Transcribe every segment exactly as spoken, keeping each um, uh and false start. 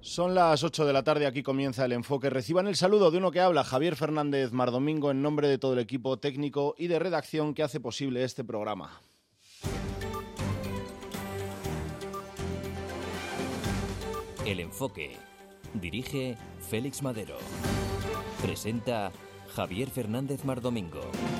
Son las ocho de la tarde, aquí comienza El Enfoque. Reciban el saludo de uno que habla, Javier Fernández Mardomingo, en nombre de todo el equipo técnico y de redacción que hace posible este programa. El Enfoque. Dirige Félix Madero. Presenta Javier Fernández Mardomingo.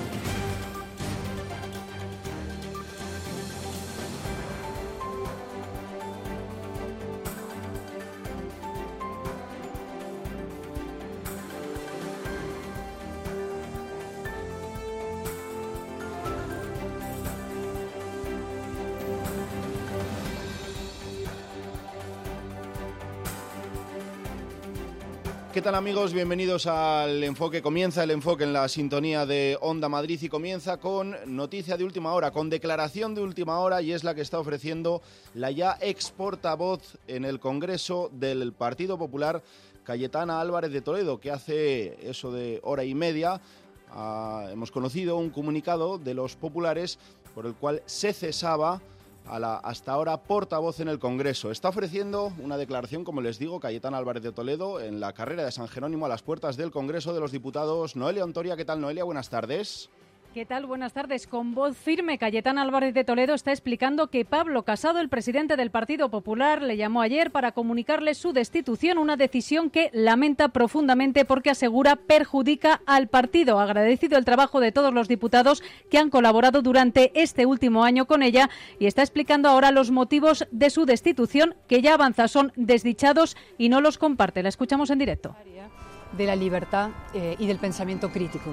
¿Qué tal, amigos? Bienvenidos al Enfoque. Comienza El Enfoque en la sintonía de Onda Madrid y comienza con noticia de última hora, con declaración de última hora, y es la que está ofreciendo la ya ex portavoz en el Congreso del Partido Popular, Cayetana Álvarez de Toledo, que hace eso de hora y media ah, hemos conocido un comunicado de los populares por el cual se cesaba a la hasta ahora portavoz en el Congreso. Está ofreciendo una declaración, como les digo, Cayetana Álvarez de Toledo, en la carrera de San Jerónimo, a las puertas del Congreso de los Diputados. Noelia Ontoria, ¿qué tal, Noelia? Buenas tardes. ¿Qué tal? Buenas tardes. Con voz firme, Cayetana Álvarez de Toledo está explicando que Pablo Casado, el presidente del Partido Popular, le llamó ayer para comunicarle su destitución, una decisión que lamenta profundamente porque asegura perjudica al partido. Ha agradecido el trabajo de todos los diputados que han colaborado durante este último año con ella y está explicando ahora los motivos de su destitución, que ya avanza son desdichados y no los comparte. La escuchamos en directo. De la libertad eh, y del pensamiento crítico.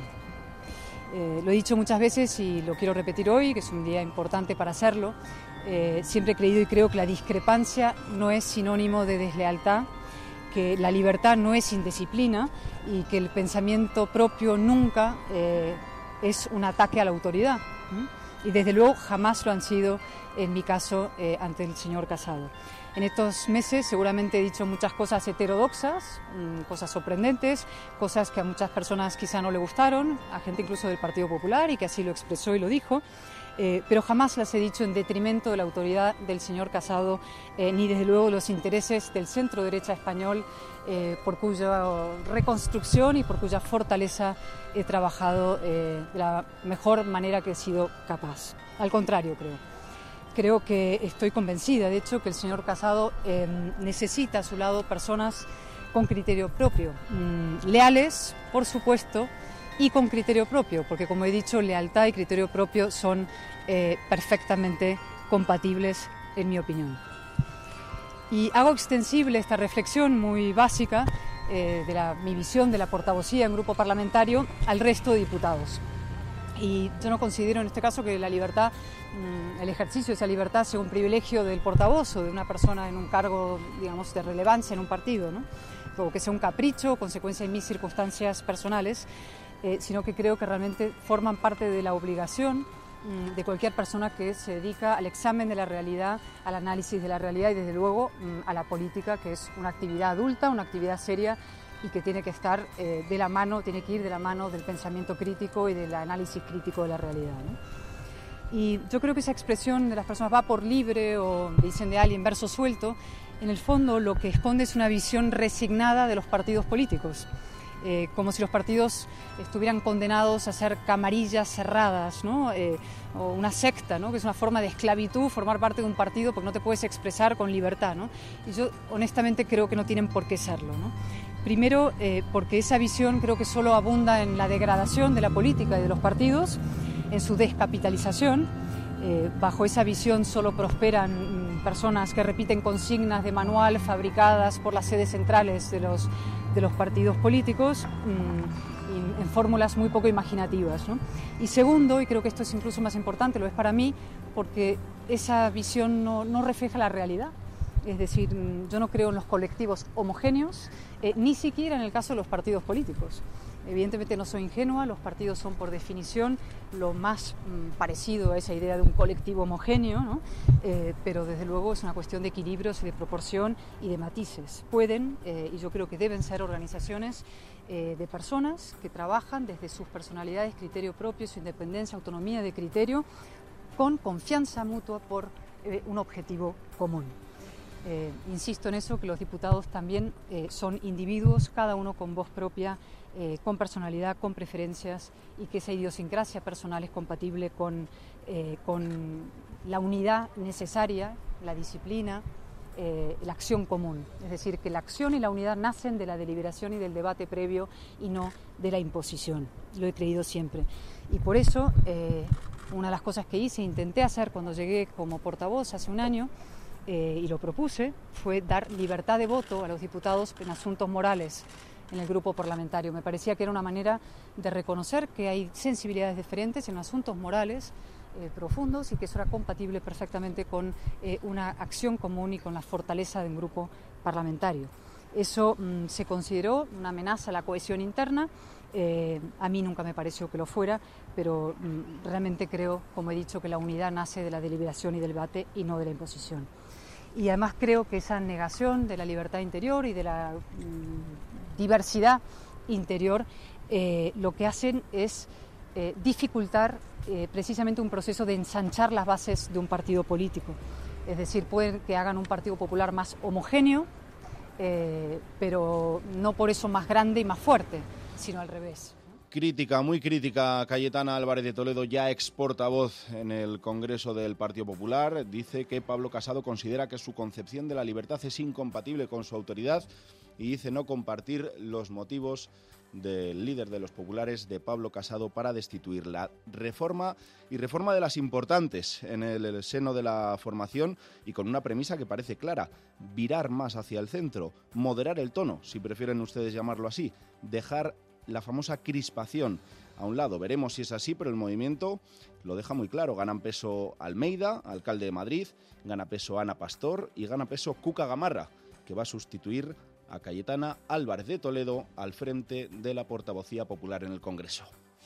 Eh, lo he dicho muchas veces y lo quiero repetir hoy, que es un día importante para hacerlo. Eh, siempre he creído y creo que la discrepancia no es sinónimo de deslealtad, que la libertad no es indisciplina y que el pensamiento propio nunca eh, es un ataque a la autoridad. ¿Mm? Y desde luego jamás lo han sido, en mi caso, eh, ante el señor Casado. En estos meses seguramente he dicho muchas cosas heterodoxas, cosas sorprendentes, cosas que a muchas personas quizá no le gustaron, a gente incluso del Partido Popular y que así lo expresó y lo dijo, eh, pero jamás las he dicho en detrimento de la autoridad del señor Casado, eh, ni desde luego los intereses del centro derecha español, eh, por cuya reconstrucción y por cuya fortaleza he trabajado eh, de la mejor manera que he sido capaz. Al contrario, creo. Creo que estoy convencida, de hecho, que el señor Casado eh, necesita a su lado personas con criterio propio, mmm, leales, por supuesto, y con criterio propio, porque, como he dicho, lealtad y criterio propio son eh, perfectamente compatibles, en mi opinión. Y hago extensible esta reflexión muy básica eh, de la, mi visión de la portavocía en grupo parlamentario al resto de diputados. Y yo no considero en este caso que la libertad, el ejercicio de esa libertad sea un privilegio del portavoz o de una persona en un cargo, digamos, de relevancia en un partido, ¿no? O que sea un capricho, consecuencia de mis circunstancias personales, eh, sino que creo que realmente forman parte de la obligación mm, de cualquier persona que se dedica al examen de la realidad, al análisis de la realidad y, desde luego, mm, a la política, que es una actividad adulta, una actividad seria, y que tiene que estar eh, de la mano, tiene que ir de la mano del pensamiento crítico y del análisis crítico de la realidad, ¿no? Y yo creo que esa expresión de las personas va por libre o dicen de alguien verso suelto, en el fondo lo que esconde es una visión resignada de los partidos políticos, eh, como si los partidos estuvieran condenados a ser camarillas cerradas, ¿no? Eh, o una secta, ¿no? Que es una forma de esclavitud formar parte de un partido porque no te puedes expresar con libertad, ¿no? Y yo honestamente creo que no tienen por qué serlo, ¿no? Primero, eh, porque esa visión creo que solo abunda en la degradación de la política y de los partidos, en su descapitalización. Eh, bajo esa visión solo prosperan mm, personas que repiten consignas de manual fabricadas por las sedes centrales de los, de los partidos políticos, mm, en, en fórmulas muy poco imaginativas, ¿no? Y segundo, y creo que esto es incluso más importante, lo es para mí, porque esa visión no, no refleja la realidad. Es decir, yo no creo en los colectivos homogéneos, eh, ni siquiera en el caso de los partidos políticos. Evidentemente no soy ingenua, los partidos son por definición lo más mm, parecido a esa idea de un colectivo homogéneo, ¿no? eh, pero desde luego es una cuestión de equilibrios y de proporción y de matices. Pueden, eh, y yo creo que deben ser organizaciones eh, de personas que trabajan desde sus personalidades, criterio propio, su independencia, autonomía de criterio, con confianza mutua por eh, un objetivo común. Eh, insisto en eso, que los diputados también eh, son individuos, cada uno con voz propia, eh, con personalidad, con preferencias, y que esa idiosincrasia personal es compatible con, eh, con la unidad necesaria, la disciplina, eh, la acción común. Es decir, que la acción y la unidad nacen de la deliberación y del debate previo y no de la imposición. Lo he creído siempre. Y por eso, eh, una de las cosas que hice, intenté hacer cuando llegué como portavoz hace un año, Eh, y lo propuse, fue dar libertad de voto a los diputados en asuntos morales en el grupo parlamentario. Me parecía que era una manera de reconocer que hay sensibilidades diferentes en asuntos morales eh, profundos y que eso era compatible perfectamente con eh, una acción común y con la fortaleza de un grupo parlamentario. Eso mmm, se consideró una amenaza a la cohesión interna. Eh, a mí nunca me pareció que lo fuera, pero mmm, realmente creo, como he dicho, que la unidad nace de la deliberación y del debate y no de la imposición. Y además creo que esa negación de la libertad interior y de la mmm, diversidad interior eh, lo que hacen es eh, dificultar eh, precisamente un proceso de ensanchar las bases de un partido político. Es decir, pueden que hagan un Partido Popular más homogéneo, eh, pero no por eso más grande y más fuerte, sino al revés. Crítica, muy crítica, Cayetana Álvarez de Toledo, ya ex portavoz en el Congreso del Partido Popular. Dice que Pablo Casado considera que su concepción de la libertad es incompatible con su autoridad y dice no compartir los motivos del líder de los populares, de Pablo Casado, para destituir la reforma y reforma de las importantes en el seno de la formación, y con una premisa que parece clara: virar más hacia el centro, moderar el tono, si prefieren ustedes llamarlo así, dejar la famosa crispación a un lado. Veremos si es así, pero el movimiento lo deja muy claro. Ganan peso Almeida, alcalde de Madrid, gana peso Ana Pastor y gana peso Cuca Gamarra, que va a sustituir a Cayetana Álvarez de Toledo al frente de la portavocía popular en el Congreso.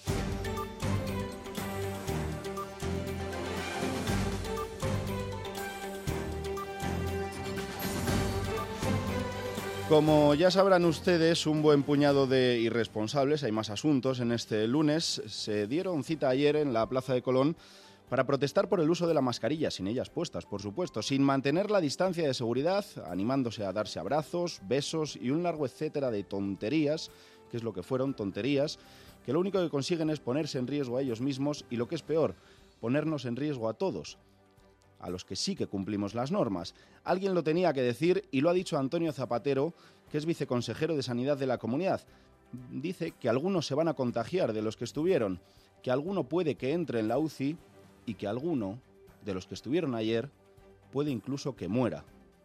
Como ya sabrán ustedes, un buen puñado de irresponsables, hay más asuntos en este lunes, se dieron cita ayer en la Plaza de Colón para protestar por el uso de la mascarilla, sin ellas puestas, por supuesto, sin mantener la distancia de seguridad, animándose a darse abrazos, besos y un largo etcétera de tonterías, que es lo que fueron, tonterías, que lo único que consiguen es ponerse en riesgo a ellos mismos y, lo que es peor, ponernos en riesgo a todos, a los que sí que cumplimos las normas. Alguien lo tenía que decir y lo ha dicho Antonio Zapatero, que es viceconsejero de Sanidad de la Comunidad. Dice que algunos se van a contagiar de los que estuvieron, que alguno puede que entre en la U C I y que alguno de los que estuvieron ayer puede incluso que muera.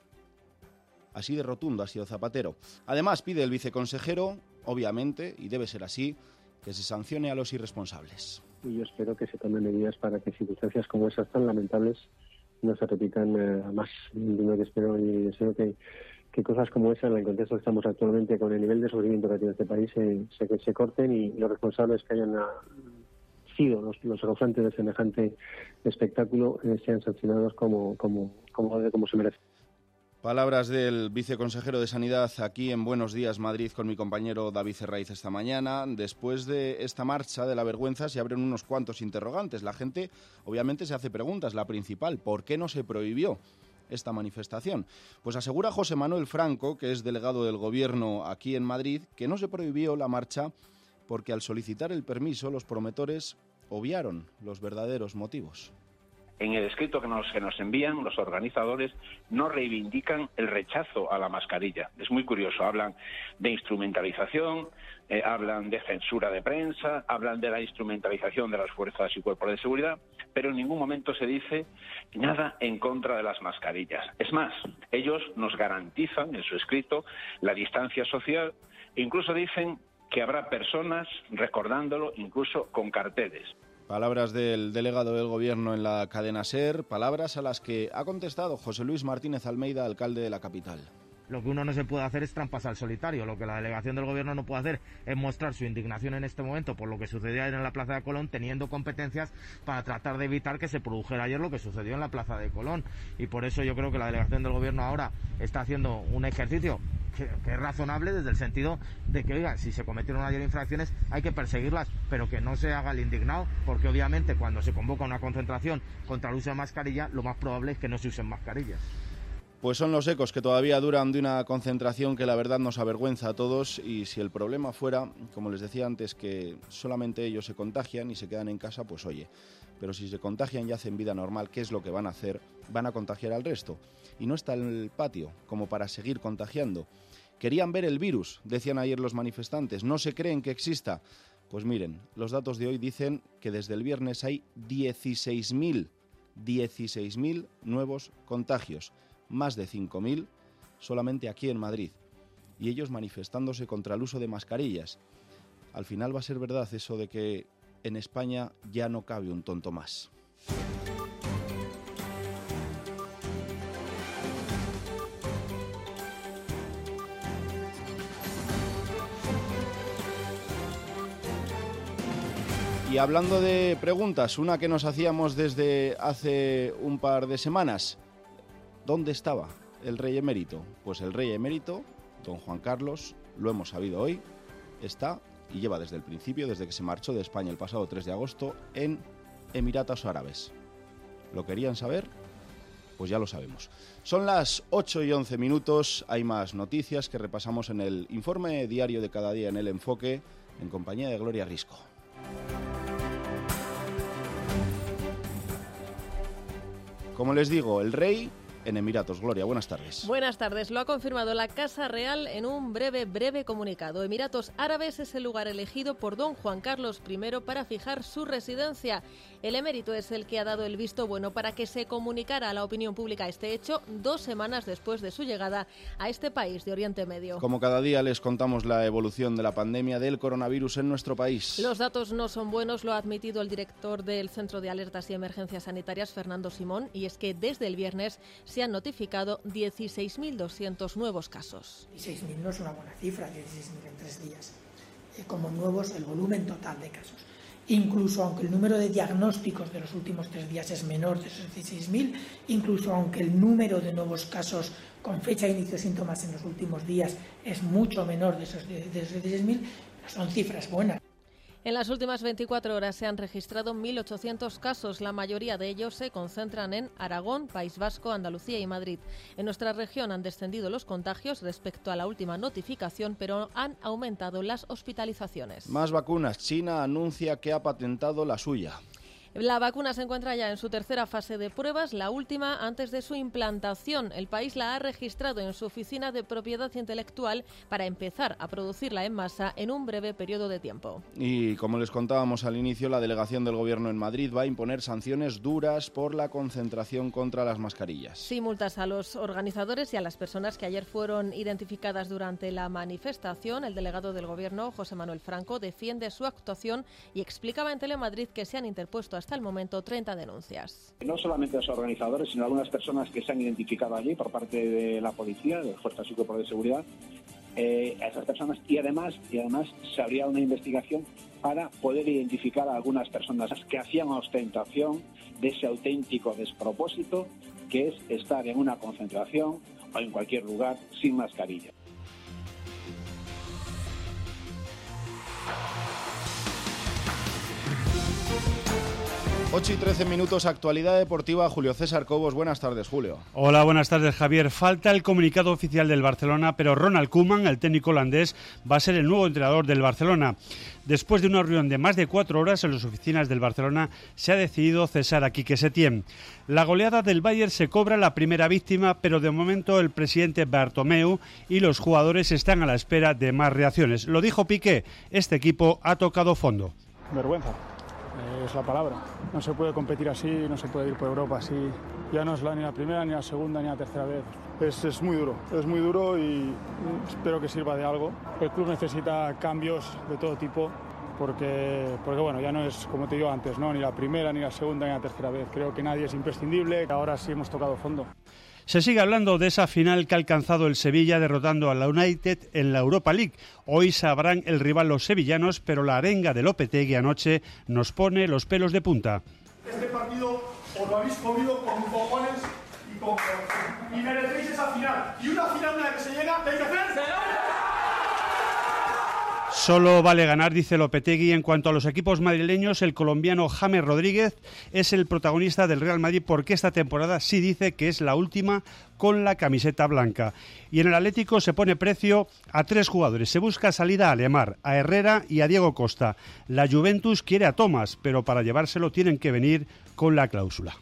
Así de rotundo ha sido Zapatero. Además, pide el viceconsejero, obviamente, y debe ser así, que se sancione a los irresponsables. Y yo espero que se tomen medidas para que circunstancias como esas tan lamentables no se repitan eh, más. Yo que espero y deseo que, que cosas como esa, en el contexto que estamos actualmente, con el nivel de sufrimiento que tiene este país, eh, se, se corten y los responsables que hayan uh, sido los, los causantes de semejante espectáculo eh, sean sancionados como, como, como, como se merece. Palabras del viceconsejero de Sanidad aquí en Buenos Días Madrid con mi compañero David Herraiz esta mañana. Después de esta marcha de la vergüenza se abren unos cuantos interrogantes. La gente obviamente se hace preguntas. La principal, ¿por qué no se prohibió esta manifestación? Pues asegura José Manuel Franco, que es delegado del Gobierno aquí en Madrid, que no se prohibió la marcha porque al solicitar el permiso los promotores obviaron los verdaderos motivos. En el escrito que nos, que nos envían, los organizadores no reivindican el rechazo a la mascarilla. Es muy curioso, hablan de instrumentalización, eh, hablan de censura de prensa, hablan de la instrumentalización de las fuerzas y cuerpos de seguridad, pero en ningún momento se dice nada en contra de las mascarillas. Es más, ellos nos garantizan en su escrito la distancia social e incluso dicen que habrá personas recordándolo incluso con carteles. Palabras del delegado del Gobierno en la cadena SER, palabras a las que ha contestado José Luis Martínez Almeida, alcalde de la capital. Lo que uno no se puede hacer es trampas al solitario. Lo que la delegación del Gobierno no puede hacer es mostrar su indignación en este momento por lo que sucedió ayer en la Plaza de Colón, teniendo competencias para tratar de evitar que se produjera ayer lo que sucedió en la Plaza de Colón. Y por eso yo creo que la delegación del Gobierno ahora está haciendo un ejercicio que, que es razonable, desde el sentido de que, oigan, si se cometieron ayer infracciones hay que perseguirlas, pero que no se haga el indignado, porque obviamente cuando se convoca una concentración contra el uso de mascarilla, lo más probable es que no se usen mascarillas. Pues son los ecos que todavía duran de una concentración que la verdad nos avergüenza a todos, y si el problema fuera, como les decía antes, que solamente ellos se contagian y se quedan en casa, pues oye, pero si se contagian y hacen vida normal, ¿qué es lo que van a hacer? Van a contagiar al resto. Y no está el patio como para seguir contagiando. Querían ver el virus, decían ayer los manifestantes, no se creen que exista. Pues miren, los datos de hoy dicen que desde el viernes hay dieciséis mil nuevos contagios. Más de cinco mil solamente aquí en Madrid, y ellos manifestándose contra el uso de mascarillas. Al final va a ser verdad eso de que en España ya no cabe un tonto más. Y hablando de preguntas, una que nos hacíamos desde hace un par de semanas: ¿dónde estaba el rey emérito? Pues el rey emérito, don Juan Carlos, lo hemos sabido hoy, está y lleva desde el principio, desde que se marchó de España el pasado tres de agosto, en Emiratos Árabes. ¿Lo querían saber? Pues ya lo sabemos. Son las ocho y once minutos, hay más noticias que repasamos en el informe diario de cada día en El Enfoque, en compañía de Gloria Risco. Como les digo, el rey en Emiratos. Gloria, buenas tardes. Buenas tardes. Lo ha confirmado la Casa Real en un breve, breve comunicado. Emiratos Árabes es el lugar elegido por don Juan Carlos primero para fijar su residencia. El emérito es el que ha dado el visto bueno para que se comunicara a la opinión pública este hecho dos semanas después de su llegada a este país de Oriente Medio. Como cada día les contamos la evolución de la pandemia del coronavirus en nuestro país. Los datos no son buenos, lo ha admitido el director del Centro de Alertas y Emergencias Sanitarias, Fernando Simón, y es que desde el viernes se han notificado dieciséis mil doscientos nuevos casos. dieciséis mil no es una buena cifra, dieciséis mil en tres días. Eh, como nuevos, el volumen total de casos. Incluso aunque el número de diagnósticos de los últimos tres días es menor de esos dieciséis mil, incluso aunque el número de nuevos casos con fecha de inicio de síntomas en los últimos días es mucho menor de esos dieciséis mil, son cifras buenas. En las últimas veinticuatro horas se han registrado mil ochocientos casos. La mayoría de ellos se concentran en Aragón, País Vasco, Andalucía y Madrid. En nuestra región han descendido los contagios respecto a la última notificación, pero han aumentado las hospitalizaciones. Más vacunas. China anuncia que ha patentado la suya. La vacuna se encuentra ya en su tercera fase de pruebas, la última antes de su implantación. El país la ha registrado en su oficina de propiedad intelectual para empezar a producirla en masa en un breve periodo de tiempo. Y como les contábamos al inicio, la delegación del Gobierno en Madrid va a imponer sanciones duras por la concentración contra las mascarillas. Sí, multas a los organizadores y a las personas que ayer fueron identificadas durante la manifestación. El delegado del Gobierno, José Manuel Franco, defiende su actuación y explicaba en Telemadrid que se han interpuesto hasta el momento treinta denuncias. No solamente los organizadores, sino algunas personas que se han identificado allí por parte de la policía, de Fuerzas y Cuerpos de Seguridad, eh, a esas personas, y además, y además se abría una investigación para poder identificar a algunas personas que hacían ostentación de ese auténtico despropósito que es estar en una concentración o en cualquier lugar sin mascarilla. ocho y trece minutos, actualidad deportiva. Julio César Cobos, buenas tardes, Julio. Hola, buenas tardes, Javier. Falta el comunicado oficial del Barcelona, pero Ronald Koeman, el técnico holandés, va a ser el nuevo entrenador del Barcelona. Después de una reunión de más de cuatro horas en las oficinas del Barcelona, se ha decidido cesar a Quique Setién. La goleada del Bayern se cobra la primera víctima, pero de momento el presidente Bartomeu y los jugadores están a la espera de más reacciones. Lo dijo Piqué, este equipo ha tocado fondo. Vergüenza. Es la palabra. No se puede competir así, no se puede ir por Europa así. Ya no es la, ni la primera, ni la segunda, ni la tercera vez. Es, es muy duro, es muy duro y espero que sirva de algo. El club necesita cambios de todo tipo porque, porque bueno, ya no es, como te digo antes, ¿no? Ni la primera, ni la segunda, ni la tercera vez. Creo que nadie es imprescindible. Ahora sí hemos tocado fondo. Se sigue hablando de esa final que ha alcanzado el Sevilla derrotando a la United en la Europa League. Hoy sabrán el rival los sevillanos, pero la arenga de Lopetegui anoche nos pone los pelos de punta. Este partido os lo habéis comido con cojones y con cojones. Y merecéis esa final. Y una final en la que se llega, hay que hacer. Solo vale ganar, dice Lopetegui. En cuanto a los equipos madrileños, el colombiano James Rodríguez es el protagonista del Real Madrid porque esta temporada sí dice que es la última con la camiseta blanca. Y en el Atlético se pone precio a tres jugadores. Se busca salida a Lemar, a Herrera y a Diego Costa. La Juventus quiere a Thomas, pero para llevárselo tienen que venir con la cláusula.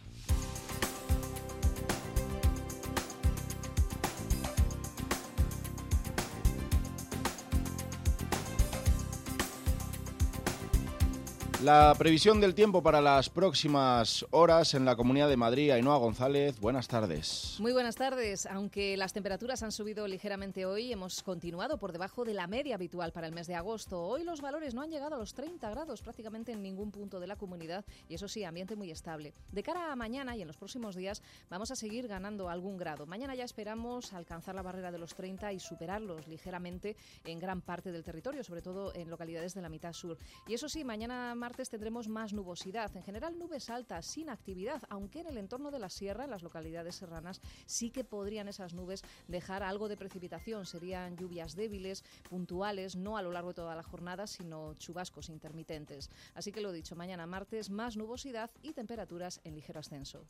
La previsión del tiempo para las próximas horas en la Comunidad de Madrid. Ainhoa González, buenas tardes. Muy buenas tardes. Aunque las temperaturas han subido ligeramente hoy, hemos continuado por debajo de la media habitual para el mes de agosto. Hoy los valores no han llegado a los treinta grados prácticamente en ningún punto de la comunidad y eso sí, ambiente muy estable. De cara a mañana y en los próximos días vamos a seguir ganando algún grado. Mañana ya esperamos alcanzar la barrera de los treinta y superarlos ligeramente en gran parte del territorio, sobre todo en localidades de la mitad sur. Y eso sí, mañana martes tendremos más nubosidad, en general nubes altas, sin actividad, aunque en el entorno de la sierra, en las localidades serranas, sí que podrían esas nubes dejar algo de precipitación. Serían lluvias débiles, puntuales, no a lo largo de toda la jornada, sino chubascos intermitentes. Así que lo dicho, mañana martes más nubosidad y temperaturas en ligero ascenso.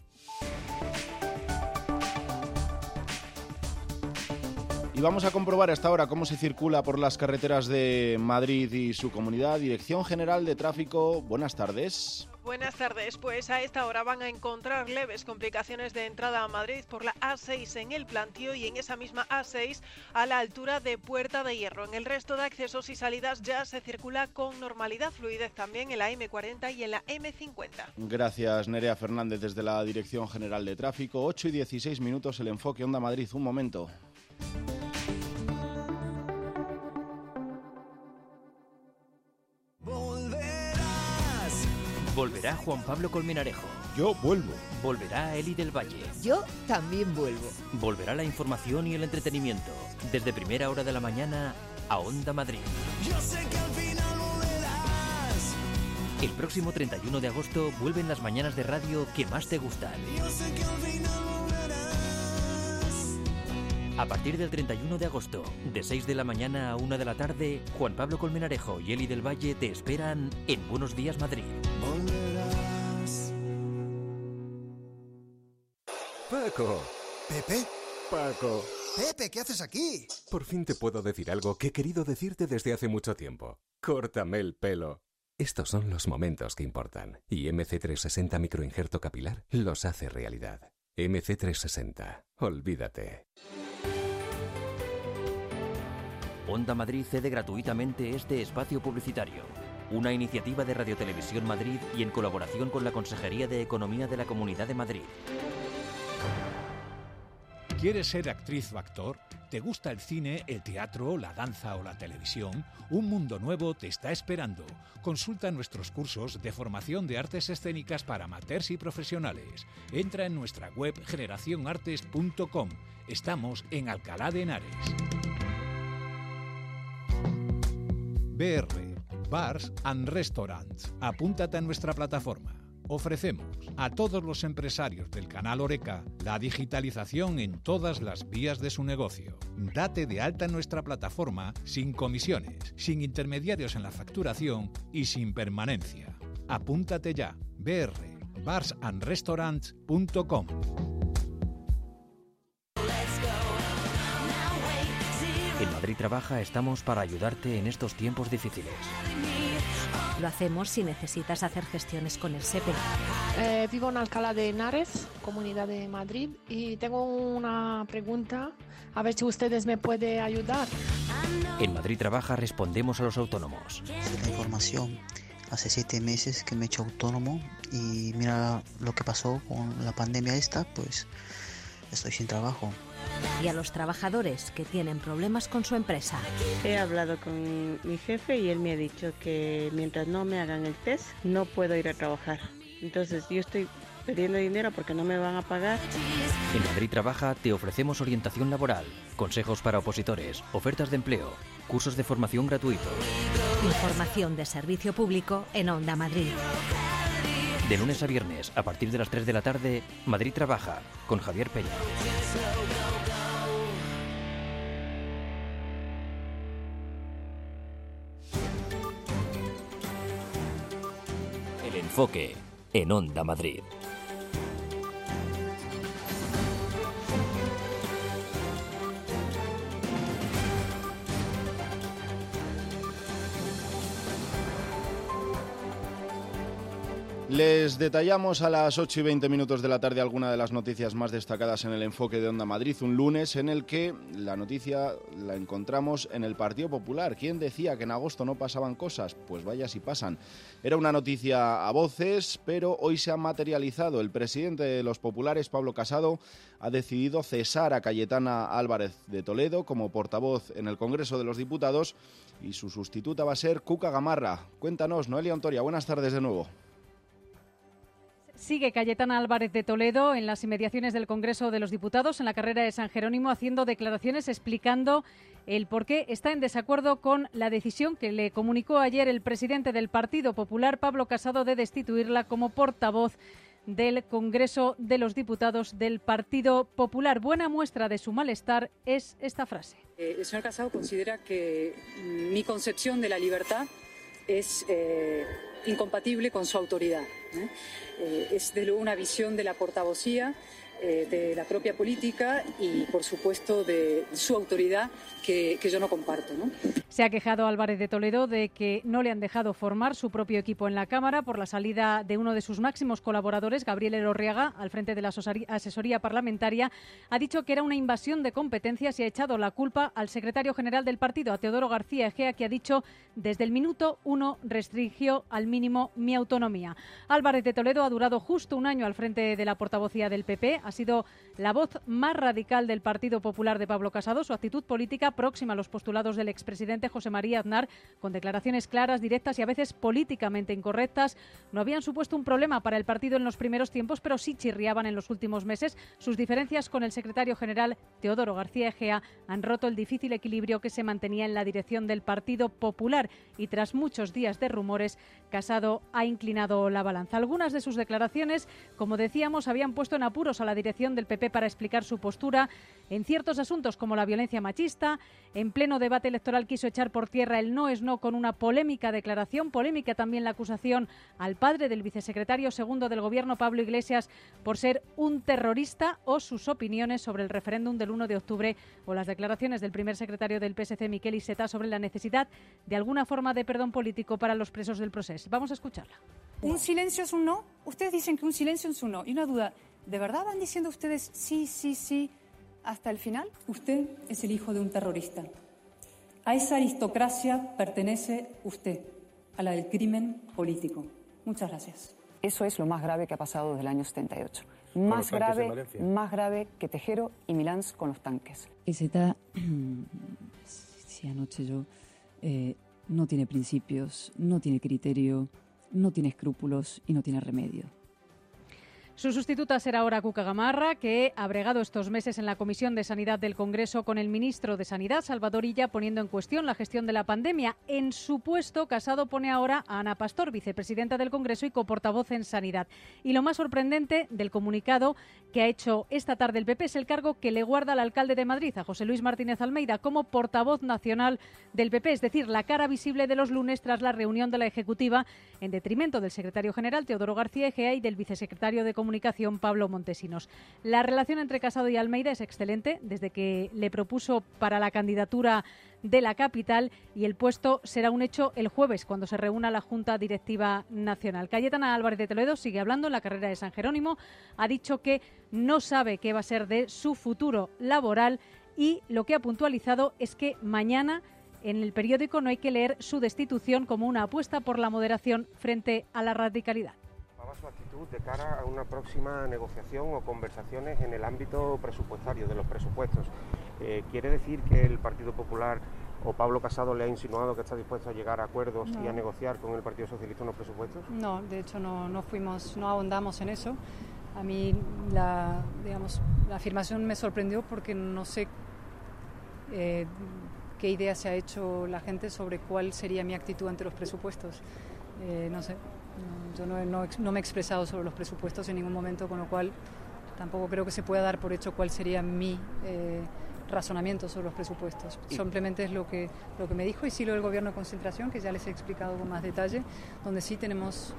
Y vamos a comprobar hasta ahora cómo se circula por las carreteras de Madrid y su comunidad. Dirección General de Tráfico, buenas tardes. Buenas tardes, pues a esta hora van a encontrar leves complicaciones de entrada a Madrid por la A seis en el Plantío y en esa misma A seis a la altura de Puerta de Hierro. En el resto de accesos y salidas ya se circula con normalidad, fluidez también en la eme cuarenta y en la eme cincuenta. Gracias, Nerea Fernández, desde la Dirección General de Tráfico. ocho y dieciséis minutos, el enfoque Onda Madrid. Un momento. Volverá Juan Pablo Colmenarejo. Yo vuelvo. Volverá Eli del Valle. Yo también vuelvo. Volverá la información y el entretenimiento. Desde primera hora de la mañana a Onda Madrid. Yo sé que al final volverás. El próximo treinta y uno de agosto vuelven las mañanas de radio que más te gustan. Yo sé que al final volverás. A partir del treinta y uno de agosto, de seis de la mañana a una de la tarde, Juan Pablo Colmenarejo y Eli del Valle te esperan en Buenos Días Madrid. Volverás. Paco. ¿Pepe? Paco. Pepe, ¿qué haces aquí? Por fin te puedo decir algo que he querido decirte desde hace mucho tiempo. Córtame el pelo. Estos son los momentos que importan. Y eme ce trescientos sesenta microinjerto capilar los hace realidad. eme ce trescientos sesenta. Olvídate. Onda Madrid cede gratuitamente este espacio publicitario. Una iniciativa de Radio Televisión Madrid y en colaboración con la Consejería de Economía de la Comunidad de Madrid. ¿Quieres ser actriz o actor? ¿Te gusta el cine, el teatro, la danza o la televisión? Un mundo nuevo te está esperando. Consulta nuestros cursos de formación de artes escénicas para amateurs y profesionales. Entra en nuestra web generación artes punto com. Estamos en Alcalá de Henares. B R, Bars and Restaurants. Apúntate a nuestra plataforma. Ofrecemos a todos los empresarios del canal Horeca la digitalización en todas las vías de su negocio. Date de alta en nuestra plataforma sin comisiones, sin intermediarios en la facturación y sin permanencia. Apúntate ya. B R, Bars and Restaurants punto com. En Madrid Trabaja estamos para ayudarte en estos tiempos difíciles. Lo hacemos si necesitas hacer gestiones con el SEPE. Eh, vivo en Alcalá de Henares, Comunidad de Madrid, y tengo una pregunta, a ver si ustedes me pueden ayudar. En Madrid Trabaja respondemos a los autónomos. La información. Hace siete meses que me he hecho autónomo y mira lo que pasó con la pandemia esta, pues estoy sin trabajo. Y a los trabajadores que tienen problemas con su empresa. He hablado con mi jefe y él me ha dicho que mientras no me hagan el test no puedo ir a trabajar. Entonces yo estoy perdiendo dinero porque no me van a pagar. En Madrid Trabaja te ofrecemos orientación laboral, consejos para opositores, ofertas de empleo, cursos de formación gratuitos. Información de servicio público en Onda Madrid. De lunes a viernes, a partir de las tres de la tarde, Madrid Trabaja, con Javier Peña. Enfoque, en Onda Madrid. Les detallamos a las ocho y veinte minutos de la tarde algunas de las noticias más destacadas en el Enfoque de Onda Madrid, un lunes en el que la noticia la encontramos en el Partido Popular. ¿Quién decía que en agosto no pasaban cosas? Pues vaya si pasan. Era una noticia a voces, pero hoy se ha materializado. El presidente de los populares, Pablo Casado, ha decidido cesar a Cayetana Álvarez de Toledo como portavoz en el Congreso de los Diputados y su sustituta va a ser Cuca Gamarra. Cuéntanos, Noelia Ontoria, buenas tardes de nuevo. Sigue Cayetana Álvarez de Toledo en las inmediaciones del Congreso de los Diputados, en la carrera de San Jerónimo, haciendo declaraciones explicando el por qué está en desacuerdo con la decisión que le comunicó ayer el presidente del Partido Popular, Pablo Casado, de destituirla como portavoz del Congreso de los Diputados del Partido Popular. Buena muestra de su malestar es esta frase. Eh, el señor Casado considera que mi concepción de la libertad es eh, incompatible con su autoridad. ¿eh? Eh, es de luego una visión de la portavocía, eh, de la propia política y, por supuesto, de su autoridad que, que yo no comparto, ¿no? Se ha quejado Álvarez de Toledo de que no le han dejado formar su propio equipo en la Cámara por la salida de uno de sus máximos colaboradores, Gabriel Elorriaga, al frente de la asesoría parlamentaria. Ha dicho que era una invasión de competencias y ha echado la culpa al secretario general del partido, a Teodoro García Egea, que ha dicho desde el minuto uno restringió al mínimo mi autonomía. Álvarez de Toledo ha durado justo un año al frente de la portavocía del P P. Ha sido la voz más radical del Partido Popular de Pablo Casado. Su actitud política próxima a los postulados del expresidente José María Aznar, con declaraciones claras, directas y a veces políticamente incorrectas, no habían supuesto un problema para el partido en los primeros tiempos, pero sí chirriaban en los últimos meses. Sus diferencias con el secretario general Teodoro García Egea han roto el difícil equilibrio que se mantenía en la dirección del Partido Popular y tras muchos días de rumores, Casado ha inclinado la balanza. Algunas de sus declaraciones, como decíamos, habían puesto en apuros a la dirección del P P para explicar su postura en ciertos asuntos como la violencia machista. En pleno debate electoral quiso echar por tierra el no es no con una polémica declaración, polémica también la acusación al padre del vicesecretario segundo del Gobierno, Pablo Iglesias, por ser un terrorista, o sus opiniones sobre el referéndum del uno de octubre o las declaraciones del primer secretario del P S C, Miquel Iceta, sobre la necesidad de alguna forma de perdón político para los presos del Procés. Vamos a escucharla. ¿Un silencio es un no? Ustedes dicen que un silencio es un no. Y una duda, ¿de verdad van diciendo ustedes sí, sí, sí hasta el final? Usted es el hijo de un terrorista. A esa aristocracia pertenece usted, a la del crimen político. Muchas gracias. Eso es lo más grave que ha pasado desde el año setenta y ocho. Más grave, más grave que Tejero y Milán con los tanques. Iceta, si anoche yo, eh, no tiene principios, no tiene criterio, no tiene escrúpulos y no tiene remedio. Su sustituta será ahora Cuca Gamarra, que ha bregado estos meses en la Comisión de Sanidad del Congreso con el ministro de Sanidad, Salvador Illa, poniendo en cuestión la gestión de la pandemia. En su puesto, Casado pone ahora a Ana Pastor, vicepresidenta del Congreso y coportavoz en Sanidad. Y lo más sorprendente del comunicado que ha hecho esta tarde el P P es el cargo que le guarda al alcalde de Madrid, a José Luis Martínez Almeida, como portavoz nacional del P P, es decir, la cara visible de los lunes tras la reunión de la Ejecutiva, en detrimento del secretario general Teodoro García Egea y del vicesecretario de Comunicación Comunicación Pablo Montesinos. La relación entre Casado y Almeida es excelente desde que le propuso para la candidatura de la capital, y el puesto será un hecho el jueves cuando se reúna la Junta Directiva Nacional. Cayetana Álvarez de Toledo sigue hablando en la carrera de San Jerónimo. Ha dicho que no sabe qué va a ser de su futuro laboral y lo que ha puntualizado es que mañana en el periódico no hay que leer su destitución como una apuesta por la moderación frente a la radicalidad. Su actitud de cara a una próxima negociación o conversaciones en el ámbito presupuestario, de los presupuestos. Eh, ¿Quiere decir que el Partido Popular o Pablo Casado le ha insinuado que está dispuesto a llegar a acuerdos no. y a negociar con el Partido Socialista unos presupuestos? No, de hecho no, no fuimos, no ahondamos en eso. A mí la, digamos, la afirmación me sorprendió porque no sé eh, qué idea se ha hecho la gente sobre cuál sería mi actitud ante los presupuestos. Eh, no sé. Yo no, no, no me he expresado sobre los presupuestos en ningún momento, con lo cual tampoco creo que se pueda dar por hecho cuál sería mi eh, razonamiento sobre los presupuestos. Simplemente es lo que, lo que me dijo, y sí lo del gobierno de concentración, que ya les he explicado con más detalle, donde sí tenemos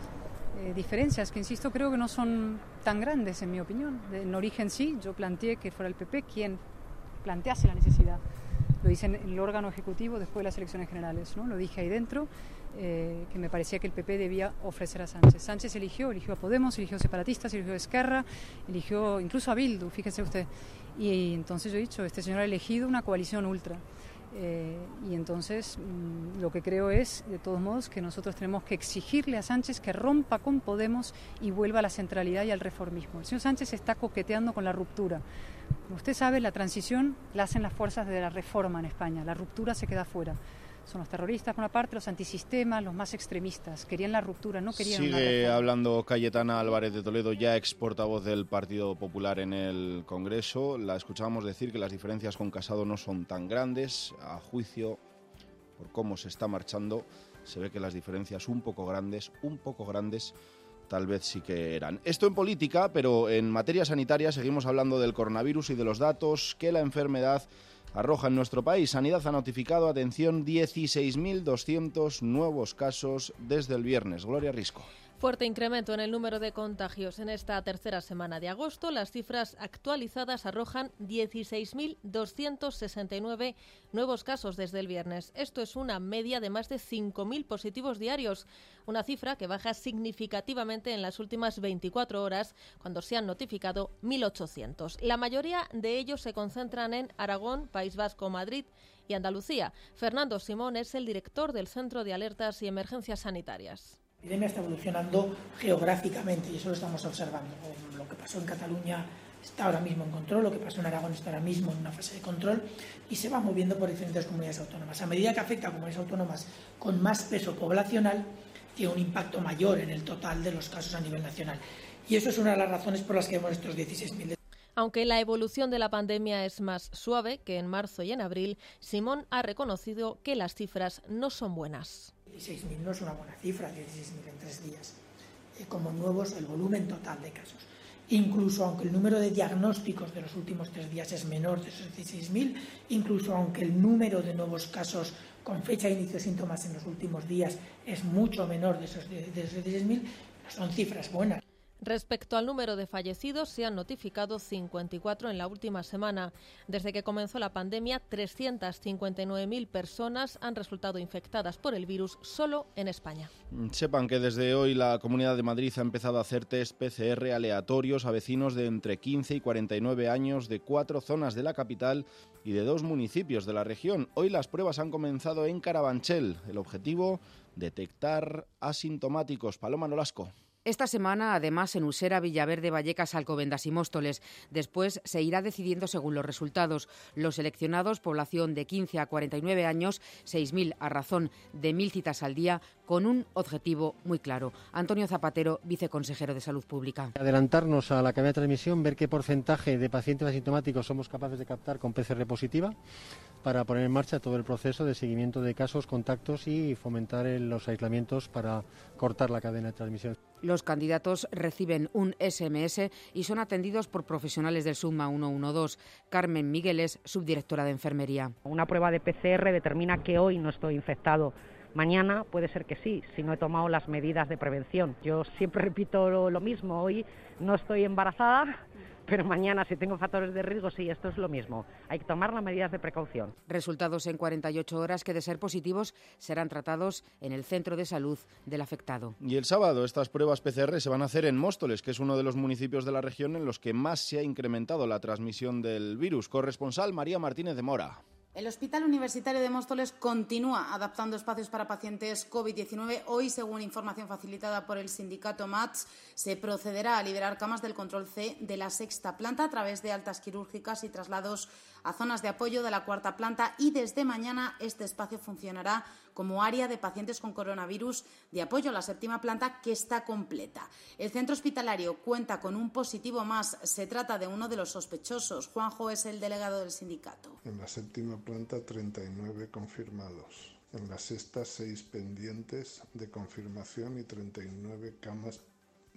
eh, diferencias que, insisto, creo que no son tan grandes en mi opinión. En origen sí, yo planteé que fuera el P P quien plantease la necesidad. Lo hice en el órgano ejecutivo después de las elecciones generales, ¿no? Lo dije ahí dentro, eh, que me parecía que el P P debía ofrecer a Sánchez. Sánchez eligió, eligió a Podemos, eligió a separatistas, eligió a Esquerra, eligió incluso a Bildu, fíjese usted. Y, y entonces yo he dicho, este señor ha elegido una coalición ultra. Eh, y entonces mmm, lo que creo es, de todos modos, que nosotros tenemos que exigirle a Sánchez que rompa con Podemos y vuelva a la centralidad y al reformismo. El señor Sánchez está coqueteando con la ruptura. Como usted sabe, la transición la hacen las fuerzas de la reforma en España, la ruptura se queda fuera. Son los terroristas por una parte, los antisistemas, los más extremistas. Querían la ruptura, no querían Sigue una reforma. Sigue hablando Cayetana Álvarez de Toledo, ya ex portavoz del Partido Popular en el Congreso. La escuchábamos decir que las diferencias con Casado no son tan grandes. A juicio por cómo se está marchando, se ve que las diferencias un poco grandes, un poco grandes, tal vez sí que eran. Esto en política, pero en materia sanitaria seguimos hablando del coronavirus y de los datos que la enfermedad arroja en nuestro país. Sanidad ha notificado, atención, dieciséis mil doscientos nuevos casos desde el viernes. Gloria Risco. Fuerte incremento en el número de contagios en esta tercera semana de agosto. Las cifras actualizadas arrojan dieciséis mil doscientos sesenta y nueve nuevos casos desde el viernes. Esto es una media de más de cinco mil positivos diarios, una cifra que baja significativamente en las últimas veinticuatro horas, cuando se han notificado mil ochocientos. La mayoría de ellos se concentran en Aragón, País Vasco, Madrid y Andalucía. Fernando Simón es el director del Centro de Alertas y Emergencias Sanitarias. La epidemia está evolucionando geográficamente y eso lo estamos observando. Lo que pasó en Cataluña está ahora mismo en control, lo que pasó en Aragón está ahora mismo en una fase de control y se va moviendo por diferentes comunidades autónomas. A medida que afecta a comunidades autónomas con más peso poblacional, tiene un impacto mayor en el total de los casos a nivel nacional. Y eso es una de las razones por las que vemos estos dieciséis mil. Aunque la evolución de la pandemia es más suave que en marzo y en abril, Simón ha reconocido que las cifras no son buenas. dieciséis mil no es una buena cifra, dieciséis mil en tres días. Eh, como nuevos, el volumen total de casos. Incluso aunque el número de diagnósticos de los últimos tres días es menor de esos dieciséis mil, incluso aunque el número de nuevos casos con fecha de inicio de síntomas en los últimos días es mucho menor de esos, de, de esos dieciséis mil, no son cifras buenas. Respecto al número de fallecidos, se han notificado cincuenta y cuatro en la última semana. Desde que comenzó la pandemia, trescientas cincuenta y nueve mil personas han resultado infectadas por el virus solo en España. Sepan que desde hoy la Comunidad de Madrid ha empezado a hacer test P C R aleatorios a vecinos de entre quince y cuarenta y nueve años de cuatro zonas de la capital y de dos municipios de la región. Hoy las pruebas han comenzado en Carabanchel. El objetivo, detectar asintomáticos. Paloma Nolasco. Esta semana, además, en Usera, Villaverde, Vallecas, Alcobendas y Móstoles. Después se irá decidiendo según los resultados. Los seleccionados, población de quince a cuarenta y nueve años, seis mil a razón de mil citas al día, con un objetivo muy claro. Antonio Zapatero, viceconsejero de Salud Pública. Adelantarnos a la cadena de transmisión, ver qué porcentaje de pacientes asintomáticos somos capaces de captar con P C R positiva para poner en marcha todo el proceso de seguimiento de casos, contactos y fomentar los aislamientos para cortar la cadena de transmisión. Los candidatos reciben un S M S y son atendidos por profesionales del SUMA ciento doce. Carmen Miguel es subdirectora de Enfermería. Una prueba de P C R determina que hoy no estoy infectado. Mañana puede ser que sí, si no he tomado las medidas de prevención. Yo siempre repito lo, lo mismo, hoy no estoy embarazada, pero mañana si tengo factores de riesgo, sí, esto es lo mismo. Hay que tomar las medidas de precaución. Resultados en cuarenta y ocho horas que, de ser positivos, serán tratados en el centro de salud del afectado. Y el sábado estas pruebas P C R se van a hacer en Móstoles, que es uno de los municipios de la región en los que más se ha incrementado la transmisión del virus. Corresponsal María Martínez de Mora. El Hospital Universitario de Móstoles continúa adaptando espacios para pacientes COVID diecinueve. Hoy, según información facilitada por el sindicato M A T S, se procederá a liberar camas del control C de la sexta planta a través de altas quirúrgicas y traslados a zonas de apoyo de la cuarta planta, y desde mañana este espacio funcionará como área de pacientes con coronavirus de apoyo a la séptima planta, que está completa. El centro hospitalario cuenta con un positivo más. Se trata de uno de los sospechosos. Juanjo es el delegado del sindicato. En la séptima planta, treinta y nueve confirmados. En la sexta, seis pendientes de confirmación y treinta y nueve camas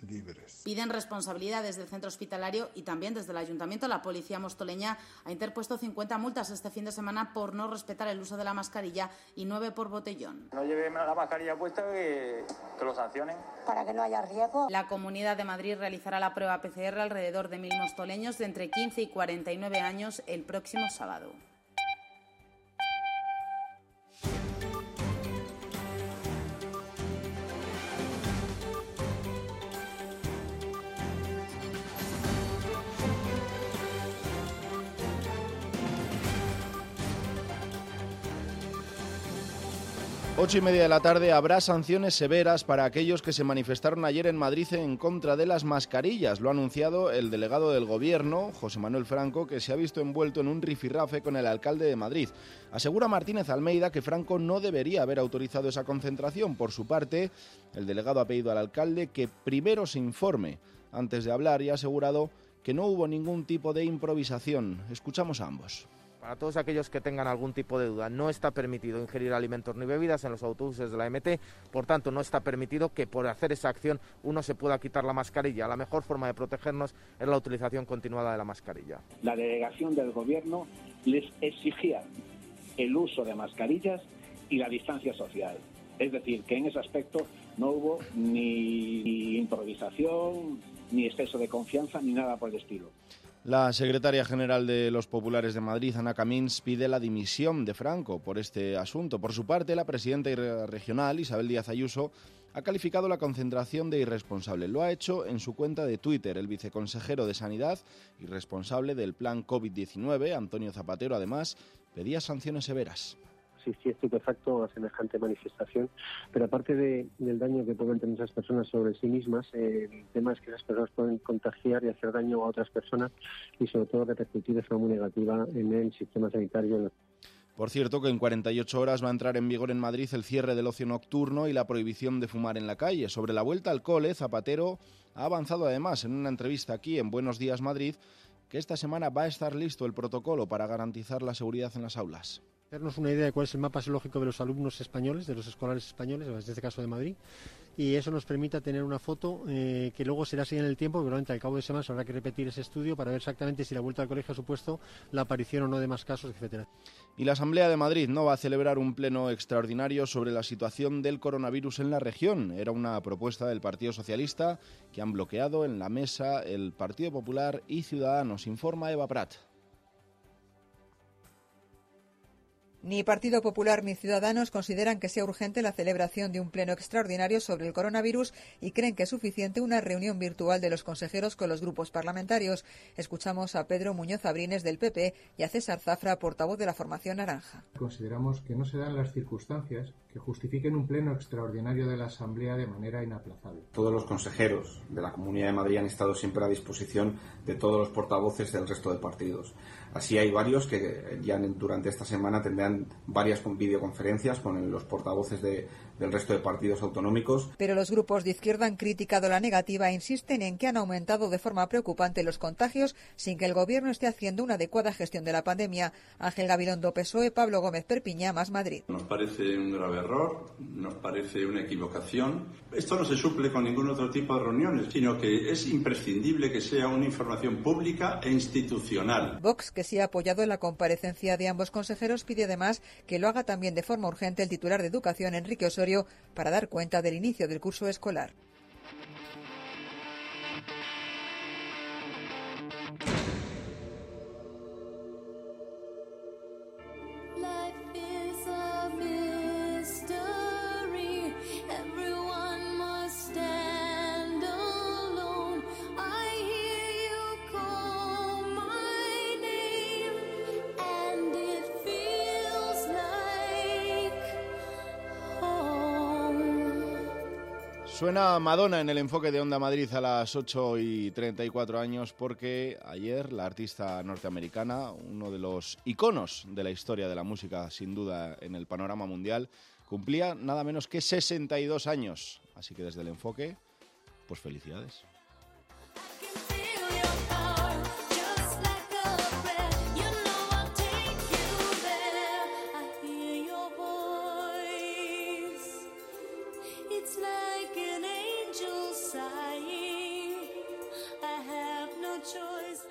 libres. Piden responsabilidad desde el centro hospitalario y también desde el ayuntamiento. La policía mostoleña ha interpuesto cincuenta multas este fin de semana por no respetar el uso de la mascarilla y nueve por botellón. No lleve la mascarilla puesta, que, que lo sancionen. Para que no haya riesgo. La Comunidad de Madrid realizará la prueba P C R alrededor de mil mostoleños de entre quince y cuarenta y nueve años el próximo sábado. Ocho y media de la tarde habrá sanciones severas para aquellos que se manifestaron ayer en Madrid en contra de las mascarillas. Lo ha anunciado el delegado del Gobierno, José Manuel Franco, que se ha visto envuelto en un rifirrafe con el alcalde de Madrid. Asegura Martínez Almeida que Franco no debería haber autorizado esa concentración. Por su parte, el delegado ha pedido al alcalde que primero se informe antes de hablar y ha asegurado que no hubo ningún tipo de improvisación. Escuchamos a ambos. Para todos aquellos que tengan algún tipo de duda, no está permitido ingerir alimentos ni bebidas en los autobuses de la E M T, por tanto no está permitido que por hacer esa acción uno se pueda quitar la mascarilla. La mejor forma de protegernos es la utilización continuada de la mascarilla. La delegación del Gobierno les exigía el uso de mascarillas y la distancia social. Es decir, que en ese aspecto no hubo ni improvisación, ni exceso de confianza, ni nada por el estilo. La secretaria general de los Populares de Madrid, Ana Camins, pide la dimisión de Franco por este asunto. Por su parte, la presidenta regional, Isabel Díaz Ayuso, ha calificado la concentración de irresponsable. Lo ha hecho en su cuenta de Twitter. El viceconsejero de Sanidad y responsable del plan COVID diecinueve, Antonio Zapatero, además, pedía sanciones severas. Sí, estupefacto a semejante manifestación, pero aparte de, del daño que pueden tener esas personas sobre sí mismas, eh, el tema es que esas personas pueden contagiar y hacer daño a otras personas y sobre todo repercutir de forma muy negativa en el sistema sanitario. Por cierto que en cuarenta y ocho horas va a entrar en vigor en Madrid el cierre del ocio nocturno y la prohibición de fumar en la calle. Sobre la vuelta al cole, Zapatero ha avanzado además en una entrevista aquí en Buenos Días Madrid que esta semana va a estar listo el protocolo para garantizar la seguridad en las aulas. Darnos una idea de cuál es el mapa zoológico de los alumnos españoles, de los escolares españoles, en este caso de Madrid, y eso nos permita tener una foto eh, que luego será así en el tiempo, pero probablemente al cabo de semanas habrá que repetir ese estudio para ver exactamente si la vuelta al colegio ha supuesto la aparición o no de más casos, etcétera. Y la Asamblea de Madrid no va a celebrar un pleno extraordinario sobre la situación del coronavirus en la región. Era una propuesta del Partido Socialista que han bloqueado en la mesa el Partido Popular y Ciudadanos, informa Eva Prat. Ni Partido Popular ni Ciudadanos consideran que sea urgente la celebración de un pleno extraordinario sobre el coronavirus y creen que es suficiente una reunión virtual de los consejeros con los grupos parlamentarios. Escuchamos a Pedro Muñoz Abrines del P P y a César Zafra, portavoz de la formación naranja. Consideramos que no se dan las circunstancias que justifiquen un pleno extraordinario de la Asamblea de manera inaplazable. Todos los consejeros de la Comunidad de Madrid han estado siempre a disposición de todos los portavoces del resto de partidos. Así hay varios que ya durante esta semana tendrán varias videoconferencias con los portavoces de, del resto de partidos autonómicos. Pero los grupos de izquierda han criticado la negativa e insisten en que han aumentado de forma preocupante los contagios sin que el Gobierno esté haciendo una adecuada gestión de la pandemia. Ángel Gabilondo, P S O E, Pablo Gómez Perpiñá, Más Madrid. Nos parece un grave error, nos parece una equivocación. Esto no se suple con ningún otro tipo de reuniones, sino que es imprescindible que sea una información pública e institucional. Vox, que sí ha apoyado la comparecencia de ambos consejeros, pide además que lo haga también de forma urgente el titular de Educación, Enrique Osorio, para dar cuenta del inicio del curso escolar. Suena Madonna en el enfoque de Onda Madrid a las ocho y treinta y cuatro años porque ayer la artista norteamericana, uno de los iconos de la historia de la música sin duda en el panorama mundial, cumplía nada menos que sesenta y dos años. Así que desde el enfoque, pues felicidades. It's like an angel sighing.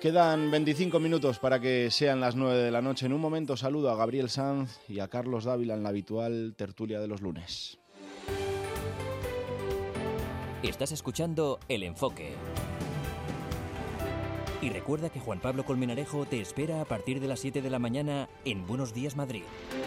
Quedan veinticinco minutos para que sean las nueve de la noche. En un momento saludo a Gabriel Sanz y a Carlos Dávila en la habitual tertulia de los lunes. Estás escuchando El Enfoque. Y recuerda que Juan Pablo Colmenarejo te espera a partir de las siete de la mañana en Buenos Días Madrid.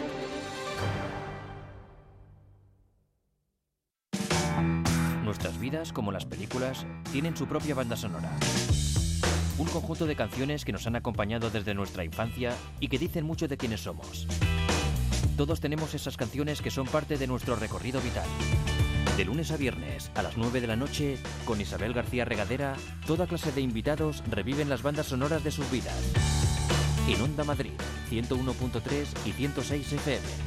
Nuestras vidas, como las películas, tienen su propia banda sonora. Un conjunto de canciones que nos han acompañado desde nuestra infancia y que dicen mucho de quiénes somos. Todos tenemos esas canciones que son parte de nuestro recorrido vital. De lunes a viernes, a las nueve de la noche, con Isabel García Regadera, toda clase de invitados reviven las bandas sonoras de sus vidas. En Onda Madrid, ciento uno punto tres y ciento seis F M.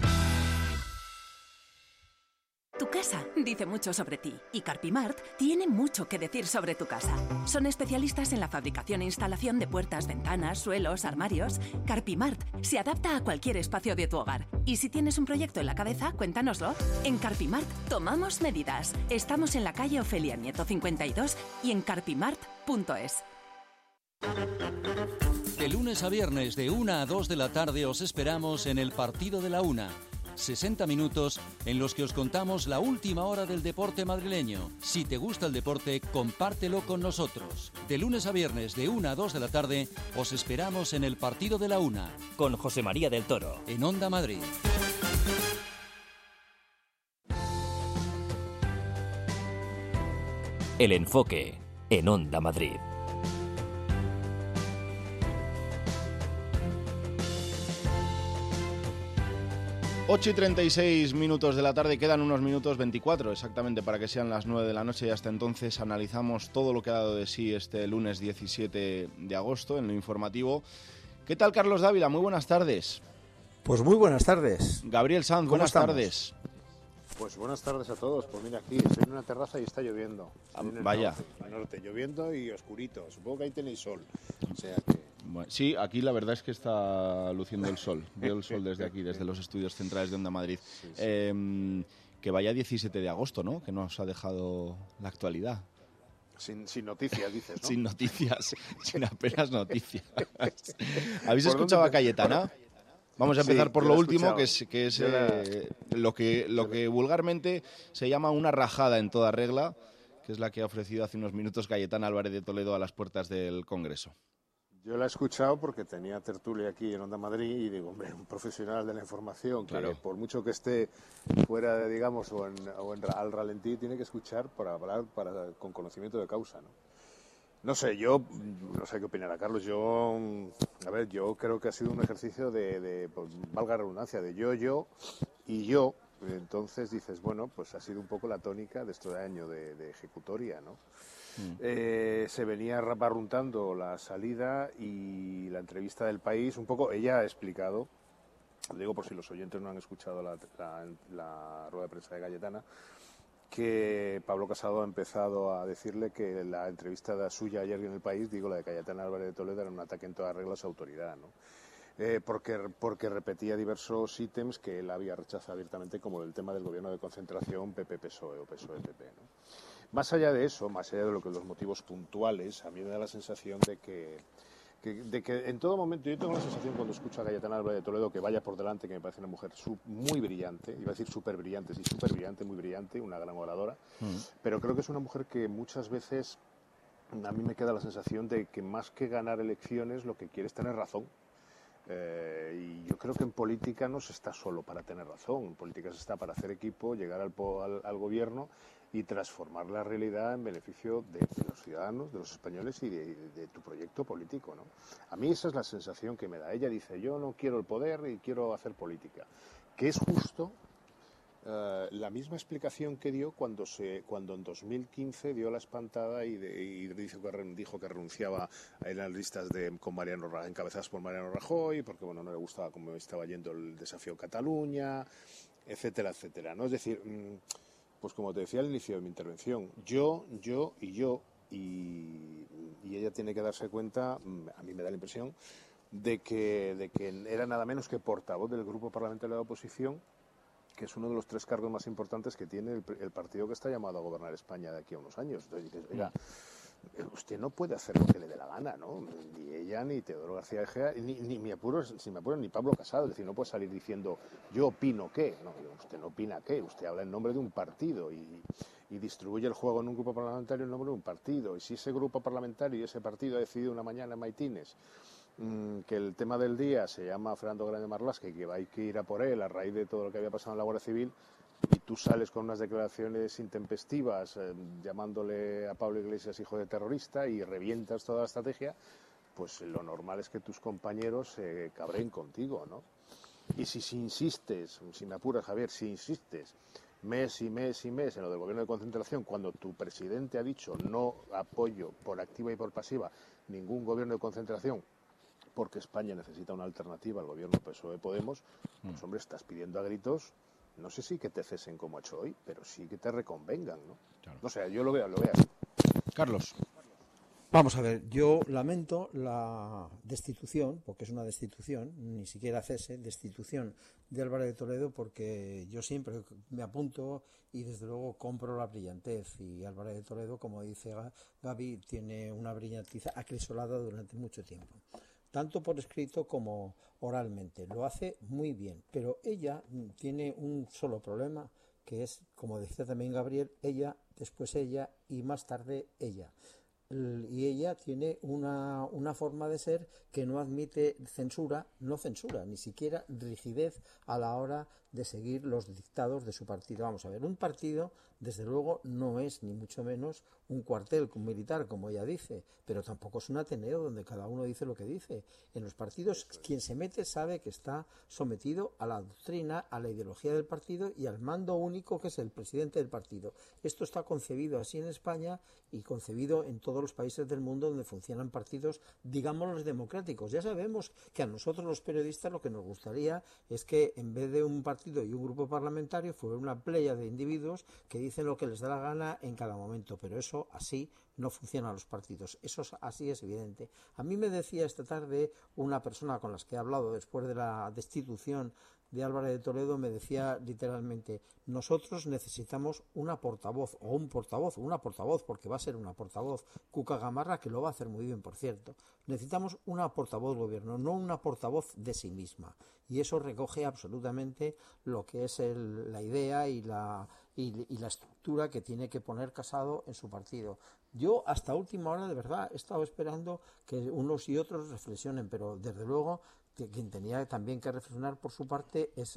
Tu casa dice mucho sobre ti y Carpimart tiene mucho que decir sobre tu casa. Son especialistas en la fabricación e instalación de puertas, ventanas, suelos, armarios. Carpimart se adapta a cualquier espacio de tu hogar. Y si tienes un proyecto en la cabeza, cuéntanoslo. En Carpimart tomamos medidas. Estamos en la calle Ofelia Nieto cincuenta y dos y en carpimart punto es. De lunes a viernes de una a dos de la tarde os esperamos en el Partido de la Una. sesenta minutos en los que os contamos la última hora del deporte madrileño. Si te gusta el deporte, compártelo con nosotros. De lunes a viernes, de una a dos de la tarde, os esperamos en el Partido de la Una. Con José María del Toro. En Onda Madrid. El Enfoque. En Onda Madrid. ocho y treinta y seis minutos de la tarde, quedan unos minutos, veinticuatro exactamente, para que sean las nueve de la noche y hasta entonces analizamos todo lo que ha dado de sí este lunes diecisiete de agosto en lo informativo. ¿Qué tal, Carlos Dávila? Muy buenas tardes. Pues muy buenas tardes. Gabriel Sanz, buenas estamos? tardes. Pues buenas tardes a todos. Pues mira, aquí estoy en una terraza y está lloviendo. Ah, en el vaya. Norte, en el norte, lloviendo y oscurito. Supongo que ahí tenéis sol. O sea que... Bueno, sí, aquí la verdad es que está luciendo el sol. Veo el sol desde aquí, desde los estudios centrales de Onda Madrid. Sí, sí. Eh, que vaya diecisiete de agosto, ¿no? Que nos ha dejado la actualidad. Sin, sin noticias, dices, ¿no? Sin noticias, sin apenas noticias. ¿Habéis escuchado a Cayetana? Vamos a empezar sí, por lo último, que es, que es eh, lo que lo que vulgarmente se llama una rajada en toda regla, que es la que ha ofrecido hace unos minutos Cayetana Álvarez de Toledo a las puertas del Congreso. Yo la he escuchado porque tenía tertulia aquí en Onda Madrid y digo, hombre, un profesional de la información que claro. Por mucho que esté fuera, digamos, o, en, o en, al ralentí, tiene que escuchar para hablar para, con conocimiento de causa, ¿no? No sé, yo, no sé qué opinará Carlos, yo, a ver, yo creo que ha sido un ejercicio de, de pues, valga la redundancia, de yo, yo y yo, entonces dices, bueno, pues ha sido un poco la tónica de este año de, de ejecutoria, ¿no? Mm. Eh, se venía barruntando la salida y la entrevista del País, un poco, ella ha explicado, lo digo por si los oyentes no han escuchado la, la, la rueda de prensa de Cayetana, que Pablo Casado ha empezado a decirle que la entrevista de suya ayer en El País, digo la de Cayetana Álvarez de Toledo, era un ataque en toda regla a su autoridad, ¿no? Eh, porque, porque repetía diversos ítems que él había rechazado abiertamente, como el tema del gobierno de concentración P P-P S O E o P S O E-P P, ¿no? Más allá de eso, más allá de lo que los motivos puntuales, a mí me da la sensación de que Que, de que en todo momento, yo tengo la sensación cuando escucho a Cayetana Álvarez de Toledo, que vaya por delante, que me parece una mujer sub, muy brillante, iba a decir súper brillante, sí, súper brillante, muy brillante, una gran oradora, mm. pero creo que es una mujer que muchas veces a mí me queda la sensación de que más que ganar elecciones lo que quiere es tener razón. Eh, y yo creo que en política no se está solo para tener razón, en política se está para hacer equipo, llegar al, al, al gobierno y transformar la realidad en beneficio de, de los ciudadanos, de los españoles y de, de, de tu proyecto político, ¿no? A mí esa es la sensación que me da. Ella dice, yo no quiero el poder y quiero hacer política, que es justo uh, la misma explicación que dio cuando se cuando en dos mil quince dio la espantada y, de, y dijo, que, dijo que renunciaba a ir a las listas de, con Mariano, encabezadas por Mariano Rajoy, porque bueno, no le gustaba cómo estaba yendo el desafío Cataluña, etcétera, etcétera, ¿no? Es decir, mmm, pues como te decía al inicio de mi intervención, yo, yo y yo, y, y ella tiene que darse cuenta, a mí me da la impresión, de que, de que era nada menos que portavoz del Grupo Parlamentario de la Oposición, que es uno de los tres cargos más importantes que tiene el, el partido que está llamado a gobernar España de aquí a unos años. Entonces dices, oiga, usted no puede hacer lo que le dé la gana, ¿no? Ni ella, ni Teodoro García Egea, ni, ni me apuro, si me apuro, ni Pablo Casado. Es decir, no puede salir diciendo, yo opino qué. No, usted no opina qué, usted habla en nombre de un partido y, y distribuye el juego en un grupo parlamentario en nombre de un partido. Y si ese grupo parlamentario y ese partido ha decidido una mañana en Maitines mmm, que el tema del día se llama Fernando Grande Marlaska y que hay que ir a por él a raíz de todo lo que había pasado en la Guardia Civil, y tú sales con unas declaraciones intempestivas eh, llamándole a Pablo Iglesias hijo de terrorista y revientas toda la estrategia, pues lo normal es que tus compañeros se eh, cabreen contigo, ¿no? Y si, si insistes, si me apuras, Javier, si insistes mes y mes y mes en lo del gobierno de concentración, cuando tu presidente ha dicho no apoyo por activa y por pasiva ningún gobierno de concentración, porque España necesita una alternativa al gobierno P S O E-Podemos, pues hombre, estás pidiendo a gritos, no sé si que te cesen como ha hecho hoy, pero sí que te reconvengan, ¿no? Claro. No sé, yo lo veo, lo veo así. Carlos. Vamos a ver, yo lamento la destitución, porque es una destitución, ni siquiera cese, destitución de Álvarez de Toledo, porque yo siempre me apunto y desde luego compro la brillantez, y Álvarez de Toledo, como dice Gaby, tiene una brillantez acrisolada durante mucho tiempo, tanto por escrito como oralmente. Lo hace muy bien, pero ella tiene un solo problema, que es, como decía también Gabriel, ella, después ella y más tarde ella. Y ella tiene una, una forma de ser que no admite censura, no censura, ni siquiera rigidez a la hora de seguir los dictados de su partido. Vamos a ver, un partido, desde luego, no es ni mucho menos un cuartel militar, como ella dice, pero tampoco es un Ateneo donde cada uno dice lo que dice. En los partidos, quien se mete sabe que está sometido a la doctrina, a la ideología del partido y al mando único, que es el presidente del partido. Esto está concebido así en España y concebido en todos los países del mundo donde funcionan partidos, digamos, los democráticos. Ya sabemos que a nosotros los periodistas lo que nos gustaría es que en vez de un partido y un grupo parlamentario fuera una playa de individuos que dicen lo que les da la gana en cada momento, pero eso así no funcionan los partidos, eso así es evidente. A mí me decía esta tarde una persona con la que he hablado después de la destitución de Álvarez de Toledo, me decía literalmente, nosotros necesitamos una portavoz, o un portavoz, o una portavoz, porque va a ser una portavoz, Cuca Gamarra, que lo va a hacer muy bien, por cierto. Necesitamos una portavoz del gobierno, no una portavoz de sí misma. Y eso recoge absolutamente lo que es el, la idea y la, y, y la estructura que tiene que poner Casado en su partido. Yo hasta última hora, de verdad, he estado esperando que unos y otros reflexionen, pero desde luego quien tenía también que reflexionar por su parte es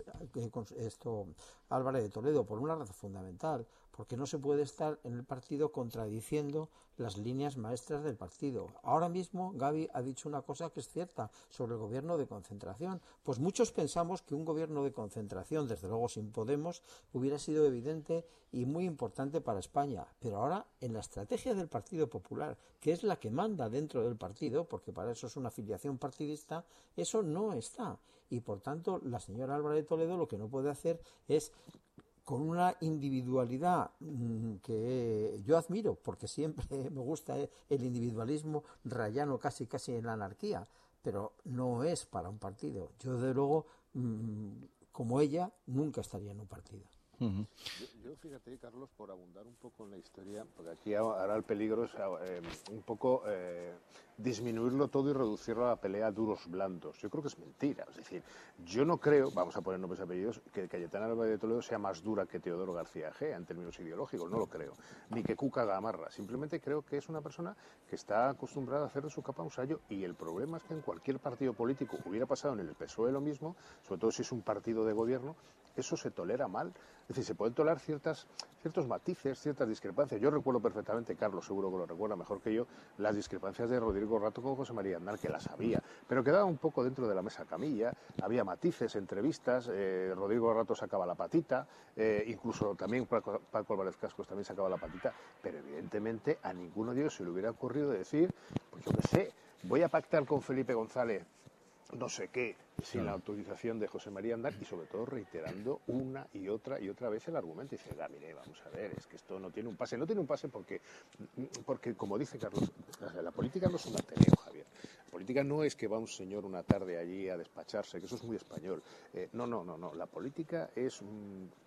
esto Álvarez de Toledo, por una razón fundamental, porque no se puede estar en el partido contradiciendo las líneas maestras del partido. Ahora mismo Gaby ha dicho una cosa que es cierta sobre el gobierno de concentración. Pues muchos pensamos que un gobierno de concentración, desde luego sin Podemos, hubiera sido evidente y muy importante para España. Pero ahora, en la estrategia del Partido Popular, que es la que manda dentro del partido, porque para eso es una afiliación partidista, eso no está. Y por tanto, la señora Álvarez de Toledo lo que no puede hacer es, con una individualidad mmm, que yo admiro, porque siempre me gusta el individualismo rayano casi casi en la anarquía, pero no es para un partido. Yo, de luego, mmm, como ella, nunca estaría en un partido. Uh-huh. Yo, yo, fíjate, Carlos, por abundar un poco en la historia, porque aquí ahora el peligro es eh, un poco eh, disminuirlo todo y reducirlo a la pelea duros blandos. Yo creo que es mentira. Es decir, yo no creo, vamos a poner nombres y apellidos, que Cayetana Álvarez de Toledo sea más dura que Teodoro García Egea en términos ideológicos, no lo creo. Ni que Cuca Gamarra. Simplemente creo que es una persona que está acostumbrada a hacer de su capa un sallo, y el problema es que en cualquier partido político hubiera pasado, en el P S O E lo mismo, sobre todo si es un partido de gobierno, eso se tolera mal. Es decir, se pueden tolerar ciertas, ciertos matices, ciertas discrepancias. Yo recuerdo perfectamente, Carlos seguro que lo recuerda mejor que yo, las discrepancias de Rodrigo Rato con José María Aznar, que las había, pero quedaba un poco dentro de la mesa camilla, había matices, entrevistas, eh, Rodrigo Rato sacaba la patita, eh, incluso también Paco, Paco Álvarez Cascos también sacaba la patita, pero evidentemente a ninguno de ellos se le hubiera ocurrido decir, pues yo qué sé, voy a pactar con Felipe González no sé qué, sin la autorización de José María Aznar, y sobre todo reiterando una y otra y otra vez el argumento. Y dice, ah, mire, vamos a ver, es que esto no tiene un pase. No tiene un pase porque, porque como dice Carlos, la política no es un Ateneo, Javier. La política no es que va un señor una tarde allí a despacharse, que eso es muy español. Eh, no, no, no, no. La política es un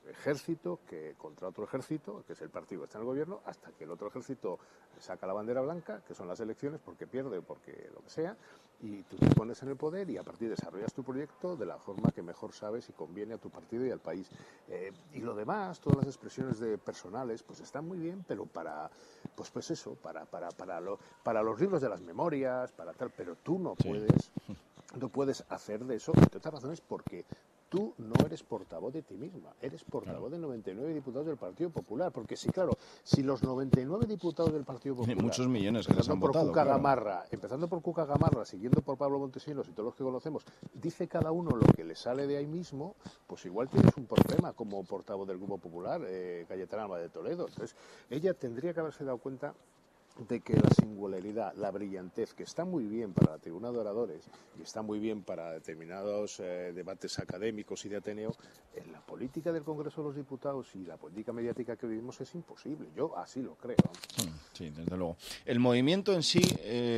ejército que contra otro ejército, que es el partido que está en el gobierno, hasta que el otro ejército saca la bandera blanca, que son las elecciones, porque pierde o porque lo que sea, y tú te pones en el poder y a partir de desarrollas tu proyecto de la forma que mejor sabes y conviene a tu partido y al país. Eh, y lo demás, todas las expresiones de personales, pues están muy bien, pero para, pues pues eso, para para para lo, para los libros de las memorias, para tal, pero tú no sí. puedes, no puedes hacer de eso, entre otras razones, porque tú no eres portavoz de ti misma, eres portavoz claro. de noventa y nueve diputados del Partido Popular, porque sí, claro, si los noventa y nueve diputados del Partido Popular, muchos millones que les han por votado, Cuca claro. Gamarra, empezando por Cuca Gamarra, siguiendo por Pablo Montesinos y todos los que conocemos, dice cada uno lo que le sale de ahí mismo, pues igual tienes un problema como portavoz del Grupo Popular, eh, Cayetana Álvarez de Toledo. Entonces, ella tendría que haberse dado cuenta de que la singularidad, la brillantez, que está muy bien para la tribuna de oradores y está muy bien para determinados eh, debates académicos y de Ateneo, en la política del Congreso de los Diputados y la política mediática que vivimos es imposible. Yo así lo creo. Sí, desde luego. El movimiento en sí,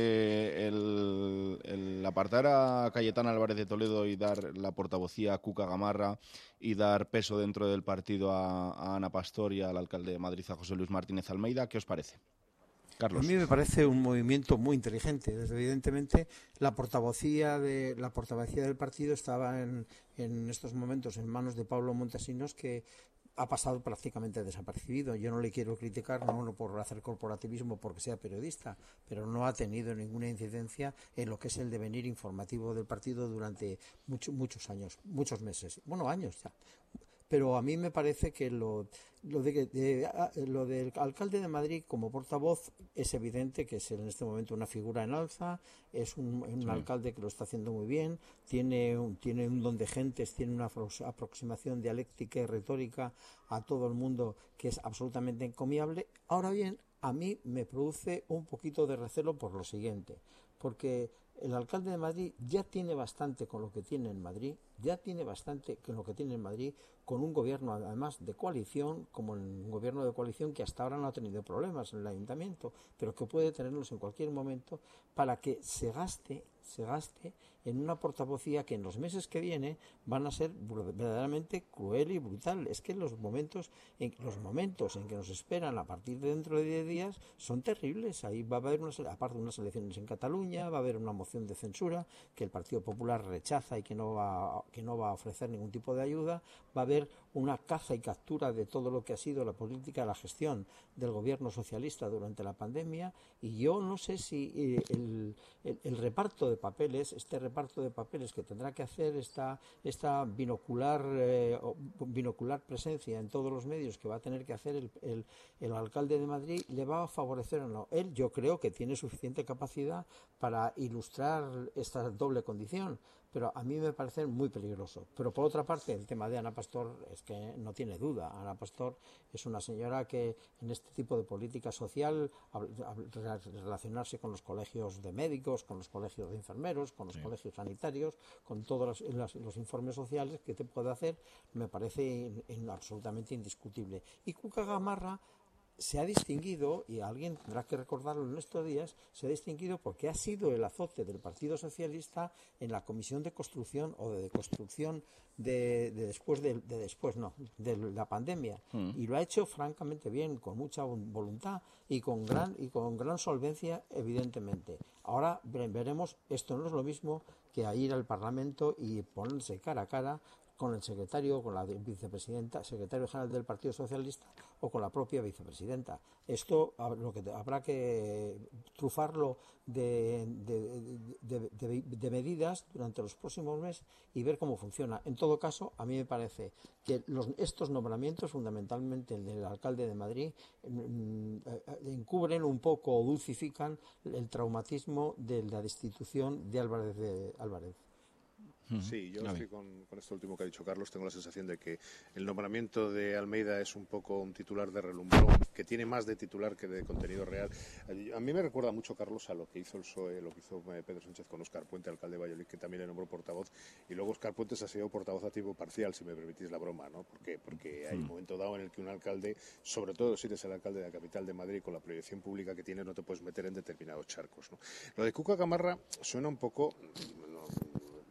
eh, el, el apartar a Cayetana Álvarez de Toledo y dar la portavocía a Cuca Gamarra y dar peso dentro del partido a, a Ana Pastor y al alcalde de Madrid, a José Luis Martínez Almeida, ¿qué os parece? Carlos. A mí me parece un movimiento muy inteligente. Evidentemente, la portavocía de la portavocía del partido estaba en, en estos momentos en manos de Pablo Montesinos, que ha pasado prácticamente desapercibido. Yo no le quiero criticar, no, no por hacer corporativismo porque sea periodista, pero no ha tenido ninguna incidencia en lo que es el devenir informativo del partido durante mucho, muchos años, muchos meses, bueno, años ya. Pero a mí me parece que lo, lo, de, de, lo del alcalde de Madrid como portavoz es evidente que es en este momento una figura en alza, es un, un sí. alcalde que lo está haciendo muy bien, tiene un, tiene un don de gentes, tiene una aproximación dialéctica y retórica a todo el mundo que es absolutamente encomiable. Ahora bien, a mí me produce un poquito de recelo por lo siguiente, porque el alcalde de Madrid ya tiene bastante con lo que tiene en Madrid, ya tiene bastante con lo que tiene en Madrid, con un gobierno además de coalición, como un gobierno de coalición que hasta ahora no ha tenido problemas en el ayuntamiento, pero que puede tenerlos en cualquier momento, para que se gaste, se gaste en una portavocía que en los meses que viene van a ser verdaderamente cruel y brutal. Es que los momentos en los momentos en que nos esperan a partir de dentro de diez días son terribles. Ahí va a haber unas, aparte de unas elecciones en Cataluña, va a haber una moción de censura que el Partido Popular rechaza y que no va que no va a ofrecer ningún tipo de ayuda, va a haber una caza y captura de todo lo que ha sido la política, la gestión del gobierno socialista durante la pandemia, y yo no sé si eh, el, el, el reparto de papeles, este reparto de papeles que tendrá que hacer esta, esta binocular eh, binocular presencia en todos los medios que va a tener que hacer el, el, el alcalde de Madrid, le va a favorecer o no. Él yo creo que tiene suficiente capacidad para ilustrar esta doble condición, pero a mí me parece muy peligroso. Pero por otra parte, el tema de Ana Pastor es que no tiene duda. Ana Pastor es una señora que en este tipo de política social, relacionarse con los colegios de médicos, con los colegios de enfermeros, con los sí. colegios sanitarios, con todos los, los, los informes sociales que te puede hacer, me parece in, in, absolutamente indiscutible. Y Cuca Gamarra se ha distinguido, y alguien tendrá que recordarlo en estos días, se ha distinguido porque ha sido el azote del Partido Socialista en la Comisión de Construcción o de Construcción de, de después de, de después no de la pandemia, mm. y lo ha hecho francamente bien, con mucha voluntad y con gran y con gran solvencia, evidentemente. Ahora veremos, esto no es lo mismo que a ir al Parlamento y ponerse cara a cara con el secretario, con la vicepresidenta, secretario general del Partido Socialista o con la propia vicepresidenta. Esto lo que habrá que trufarlo de, de, de, de, de medidas durante los próximos meses y ver cómo funciona. En todo caso, a mí me parece que los, estos nombramientos, fundamentalmente el del alcalde de Madrid, encubren un poco o dulcifican el traumatismo de la destitución de Álvarez de Álvarez. Sí, yo estoy con, con esto último que ha dicho Carlos. Tengo la sensación de que el nombramiento de Almeida es un poco un titular de relumbrón, que tiene más de titular que de contenido real. A mí me recuerda mucho, Carlos, a lo que hizo el P S O E, lo que hizo Pedro Sánchez con Óscar Puente, alcalde de Valladolid, que también le nombró portavoz, y luego Óscar Puente se ha sido portavoz a tiempo parcial, si me permitís la broma, ¿no? ¿Por qué? Porque hay un momento dado en el que un alcalde, sobre todo si eres el alcalde de la capital de Madrid, con la proyección pública que tiene, no te puedes meter en determinados charcos, ¿no? Lo de Cuca Gamarra suena un poco... No,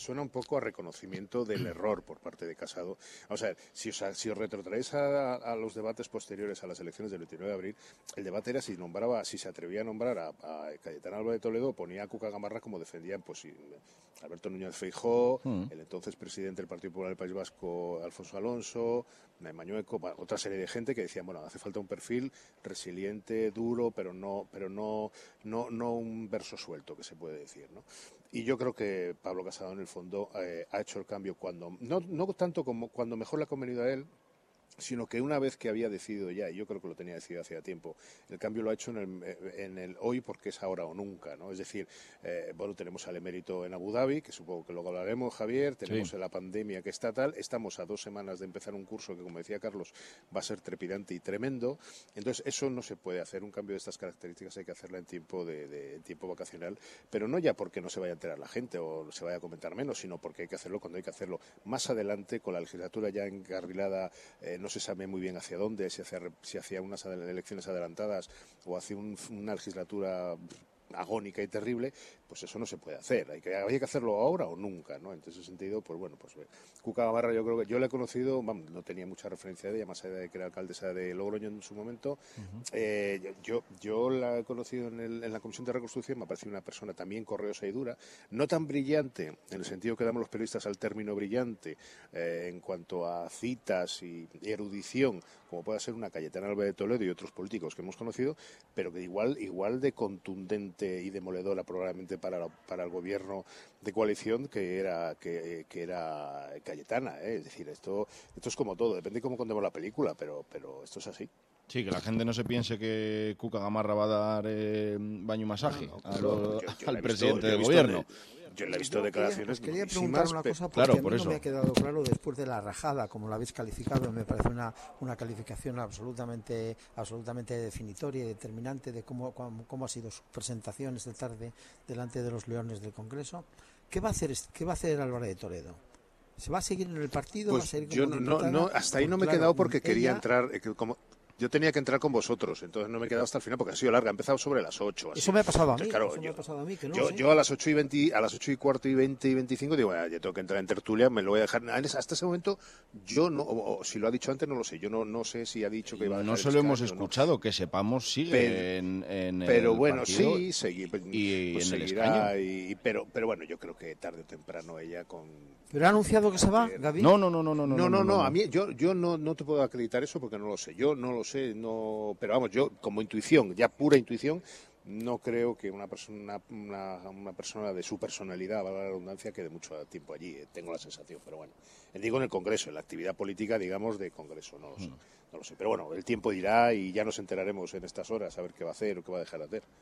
suena un poco a reconocimiento del error por parte de Casado. O sea, si os, si os retrotraéis a, a los debates posteriores a las elecciones del veintinueve de abril, el debate era si nombraba, si se atrevía a nombrar a, a Cayetana Álvarez de Toledo, ponía a Cuca Gamarra como defendían pues, Alberto Núñez Feijóo, mm. el entonces presidente del Partido Popular del País Vasco, Alfonso Alonso, Mañueco, otra serie de gente que decían, bueno, hace falta un perfil resiliente, duro, pero no, pero no, no, no un verso suelto, que se puede decir, ¿no? Y yo creo que Pablo Casado, en el fondo, eh, ha hecho el cambio cuando, no, no tanto como cuando mejor le ha convenido a él, sino que una vez que había decidido ya, y yo creo que lo tenía decidido hacía tiempo, el cambio lo ha hecho en el, en el hoy porque es ahora o nunca, ¿no? Es decir, eh, bueno, tenemos al emérito en Abu Dhabi, que supongo que luego hablaremos, Javier, tenemos sí. la pandemia que está tal, estamos a dos semanas de empezar un curso que, como decía Carlos, va a ser trepidante y tremendo, entonces eso no se puede hacer, un cambio de estas características hay que hacerla en tiempo, de, de, en tiempo vacacional, pero no ya porque no se vaya a enterar la gente o se vaya a comentar menos, sino porque hay que hacerlo cuando hay que hacerlo. Más adelante, con la legislatura ya encarrilada, eh, no se sabe muy bien hacia dónde, si hacia, si hacia unas elecciones adelantadas o hacia un, una legislatura agónica y terrible, pues eso no se puede hacer. Hay que, hay que hacerlo ahora o nunca, ¿no? En ese sentido, pues bueno, pues Cuca Gamarra, yo creo que yo la he conocido, vamos, no tenía mucha referencia de ella, más allá de que era alcaldesa de Logroño en su momento. Uh-huh. eh, yo, yo la he conocido en, el, en la Comisión de Reconstrucción, me ha parecido una persona también correosa y dura, no tan brillante, en el sentido que damos los periodistas al término brillante, eh, en cuanto a citas y, y erudición, como pueda ser una Cayetana Álvarez de Toledo y otros políticos que hemos conocido, pero que igual, igual de contundente y demoledora probablemente para, la, para el gobierno de coalición que era que, que era Cayetana, ¿eh? Es decir, esto esto es como todo, depende de cómo contemos la película, pero pero esto es así. Sí, que la gente no se piense que Cuca Gamarra va a dar eh, baño y masaje no, no, a lo, yo, yo al presidente del gobierno. De, yo le he visto declaraciones. Os quería preguntar una cosa, porque claro, a mí por no eso. me ha quedado claro después de la rajada, como la habéis calificado, me parece una, una calificación absolutamente absolutamente definitoria y determinante de cómo, cómo, cómo ha sido su presentación esta tarde delante de los leones del Congreso. ¿Qué va a hacer, qué va a hacer Álvarez de Toledo? ¿Se va a seguir en el partido? Pues ¿Va a seguir yo como no, no, no, hasta ahí no me he claro, quedado porque ella... quería entrar, eh, como... Yo tenía que entrar con vosotros, entonces no me he quedado hasta el final porque ha sido larga. Ha empezado sobre las ocho. Así. Eso me ha pasado a mí. Entonces, claro, eso yo, me ha pasado a mí, que no, yo, ¿sí? yo a las ocho y veinte, a las ocho y cuarto y veinte y veinticinco digo, bueno, ya tengo que entrar en tertulia, me lo voy a dejar. Hasta ese momento yo no, o, o si lo ha dicho antes no lo sé. Yo no, no sé si ha dicho que iba a dejar. No se lo hemos escuchado, no. Que sepamos sigue pero, en, en pero el bueno, partido sí, seguí, pues, y pues en el seguirá, escaño. Y, pero, pero bueno, yo creo que tarde o temprano ella con. ¿Pero ha anunciado que se va, Gaby? No, no, no, no, no, no, no, no, no, no, no. A mí, yo, yo no, no te puedo acreditar eso porque no lo sé. Yo no lo sé, no, pero vamos, yo como intuición, ya pura intuición, no creo que una persona, una, una persona de su personalidad, valga la redundancia, quede mucho tiempo allí. Eh, tengo la sensación, pero bueno, digo en el Congreso, en la actividad política, digamos, de Congreso, no lo sé. No lo sé, pero bueno, el tiempo dirá y ya nos enteraremos en estas horas a ver qué va a hacer o qué va a dejar de hacer.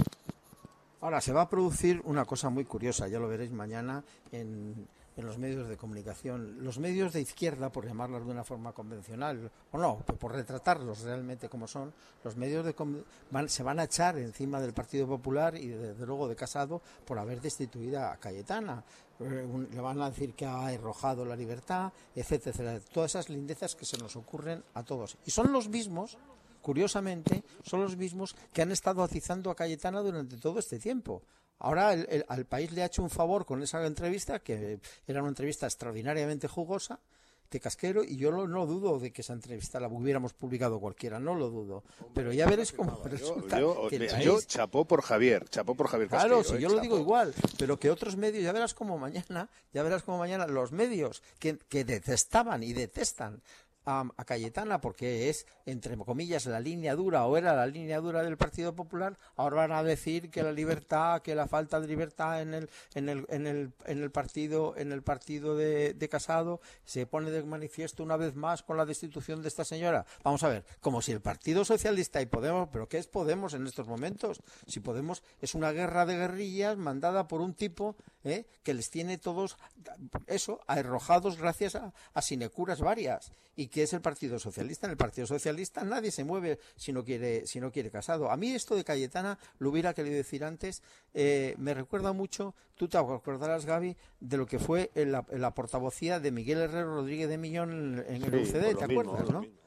Ahora, se va a producir una cosa muy curiosa, ya lo veréis mañana en, en los medios de comunicación. Los medios de izquierda, por llamarlos de una forma convencional, o no, por retratarlos realmente como son, los medios de van, se van a echar encima del Partido Popular y desde luego de Casado por haber destituido a Cayetana. Le van a decir que ha arrojado la libertad, etcétera, etcétera. Todas esas lindezas que se nos ocurren a todos. Y son los mismos... Curiosamente, son los mismos que han estado atizando a Cayetana durante todo este tiempo. Ahora el, el, al país le ha hecho un favor con esa entrevista, que era una entrevista extraordinariamente jugosa, de Casquero, y yo no, no dudo de que esa entrevista la hubiéramos publicado cualquiera, no lo dudo. Pero ya veréis cómo resulta yo, yo, que yo, país... yo chapó por Javier, chapó por Javier Casquero. Claro, si eh, yo chapó. lo digo igual, pero que otros medios, ya verás como mañana, ya verás como mañana los medios que, que detestaban y detestan A, a Cayetana porque es, entre comillas, la línea dura o era la línea dura del Partido Popular, ahora van a decir que la libertad, que la falta de libertad en el en el en el en el partido en el partido de, de Casado se pone de manifiesto una vez más con la destitución de esta señora. Vamos a ver, como si el Partido Socialista y Podemos, pero ¿qué es Podemos en estos momentos? Si Podemos es una guerra de guerrillas mandada por un tipo ¿eh? que les tiene todos eso arrojados gracias a, a sinecuras varias. Y que es el Partido Socialista. En el Partido Socialista nadie se mueve si no quiere si no quiere Casado. A mí esto de Cayetana, lo hubiera querido decir antes, eh, me recuerda mucho, tú te acordarás, Gaby, de lo que fue en la, en la portavocía de Miguel Herrero Rodríguez de Miñón en, en el sí, U C D, ¿te mismo, acuerdas, no? Mismo, sí.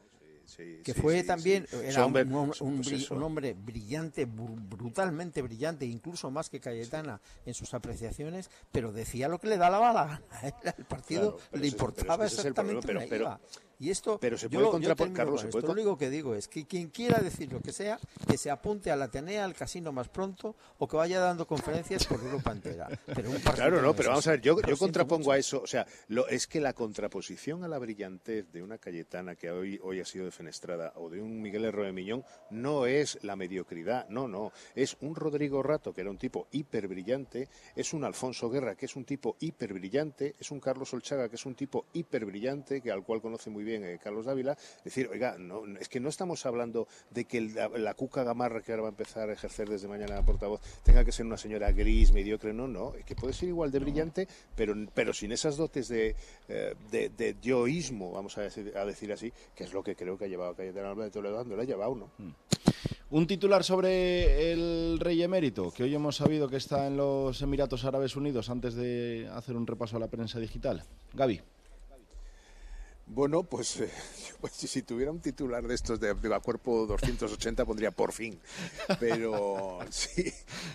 sí, que sí, fue sí, también, sí. era Hombre, un, un, pues un, eso. un hombre brillante, brutalmente brillante, incluso más que Cayetana sí. en sus apreciaciones, pero decía lo que le daba la gana. El partido claro, le ese, exactamente es el problema, pero, una pero, IVA. Y esto, pero se yo, puede yo contraponer, Carlos, con se puede esto. Lo único que digo es que quien quiera decir lo que sea, que se apunte a la Atenea, al casino más pronto, o que vaya dando conferencias por Europa entera. Pero un claro, no, pero vamos a ver, yo, yo contrapongo mucho. a eso, o sea, lo, es que la contraposición a la brillantez de una Cayetana que hoy, hoy ha sido defenestrada o de un Miguel Herrero de Miñón no es la mediocridad, no, no, es un Rodrigo Rato que era un tipo hiperbrillante, es un Alfonso Guerra que es un tipo hiperbrillante, es un Carlos Olchaga que es un tipo hiperbrillante, que al cual conoce muy bien eh, Carlos Dávila. Es decir, oiga, no, es que no estamos hablando de que la, la Cuca Gamarra, que ahora va a empezar a ejercer desde mañana la portavoz, tenga que ser una señora gris, mediocre, no, no, es que puede ser igual de brillante, pero, pero sin esas dotes de, de, de yoísmo, vamos a decir, a decir así, que es lo que creo que ha llevado a Cayetana Álvarez de Toledo, donde la ha llevado, ¿no? Mm. Un titular sobre el rey emérito, que hoy hemos sabido que está en los Emiratos Árabes Unidos, antes de hacer un repaso a la prensa digital. Gaby. Bueno, pues, eh, pues si tuviera un titular de estos de, de a cuerpo doscientos ochenta pondría por fin, pero sí,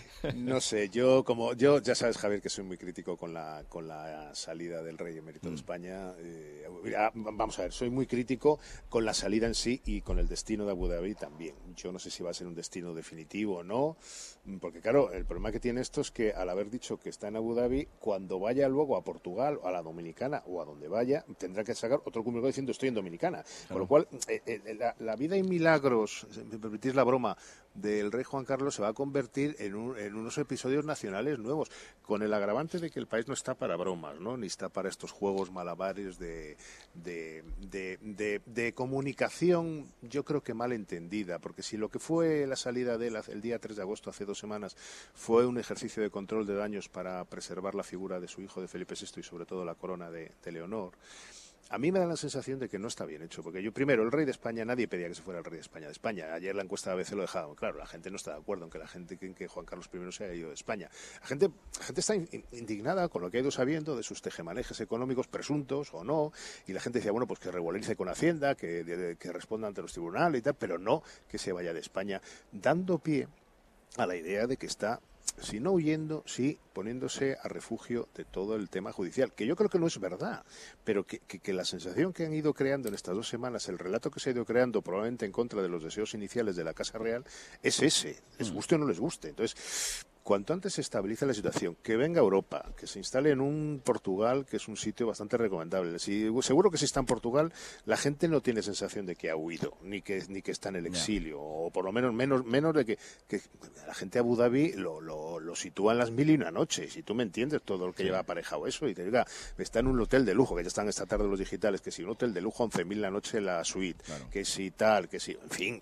no sé, yo como yo ya sabes, Javier, que soy muy crítico con la con la salida del rey emérito mm. de España. Eh, vamos a ver, soy muy crítico con la salida en sí y con el destino de Abu Dhabi también. Yo no sé si va a ser un destino definitivo o no, porque claro, el problema que tiene esto es que al haber dicho que está en Abu Dhabi, cuando vaya luego a Portugal, a la Dominicana o a donde vaya, tendrá que sacar otro comunicado diciendo estoy en Dominicana. Claro. Con lo cual, eh, eh, la, la vida y milagros, si me permitís la broma, del rey Juan Carlos se va a convertir en, un, en unos episodios nacionales nuevos, con el agravante de que el país no está para bromas, ¿no? Ni está para estos juegos malabares de, de, de, de, de comunicación, yo creo que mal entendida, porque si lo que fue la salida de él el día tres de agosto, hace dos semanas, fue un ejercicio de control de daños para preservar la figura de su hijo, de Felipe sexto, y sobre todo la corona de, de Leonor, a mí me da la sensación de que no está bien hecho, porque yo, primero, el rey de España, nadie pedía que se fuera el rey de España de España. Ayer la encuesta de A B C lo dejaba claro, la gente no está de acuerdo en que la gente en que Juan Carlos primero se haya ido de España. La gente, la gente está indignada con lo que ha ido sabiendo de sus tejemanejes económicos presuntos o no, y la gente decía, bueno, pues que regularice con Hacienda, que, de, que responda ante los tribunales y tal, pero no que se vaya de España, dando pie a la idea de que está, si no huyendo, sí poniéndose a refugio de todo el tema judicial, que yo creo que no es verdad, pero que, que, que la sensación que han ido creando en estas dos semanas, el relato que se ha ido creando probablemente en contra de los deseos iniciales de la Casa Real, es ese, les guste o no les guste. Entonces, cuanto antes se estabilice la situación, que venga Europa, que se instale en un Portugal, que es un sitio bastante recomendable. Si, seguro que si está en Portugal, la gente no tiene sensación de que ha huido, ni que ni que está en el exilio, no. O por lo menos menos menos de que, que la gente de Abu Dhabi lo, lo, lo sitúa en las mil y una noches, y tú me entiendes todo lo que sí. lleva aparejado eso, y te diga, está en un hotel de lujo, que ya están esta tarde los digitales, que si un hotel de lujo, once mil la noche la suite, claro. que si tal, que si, en fin...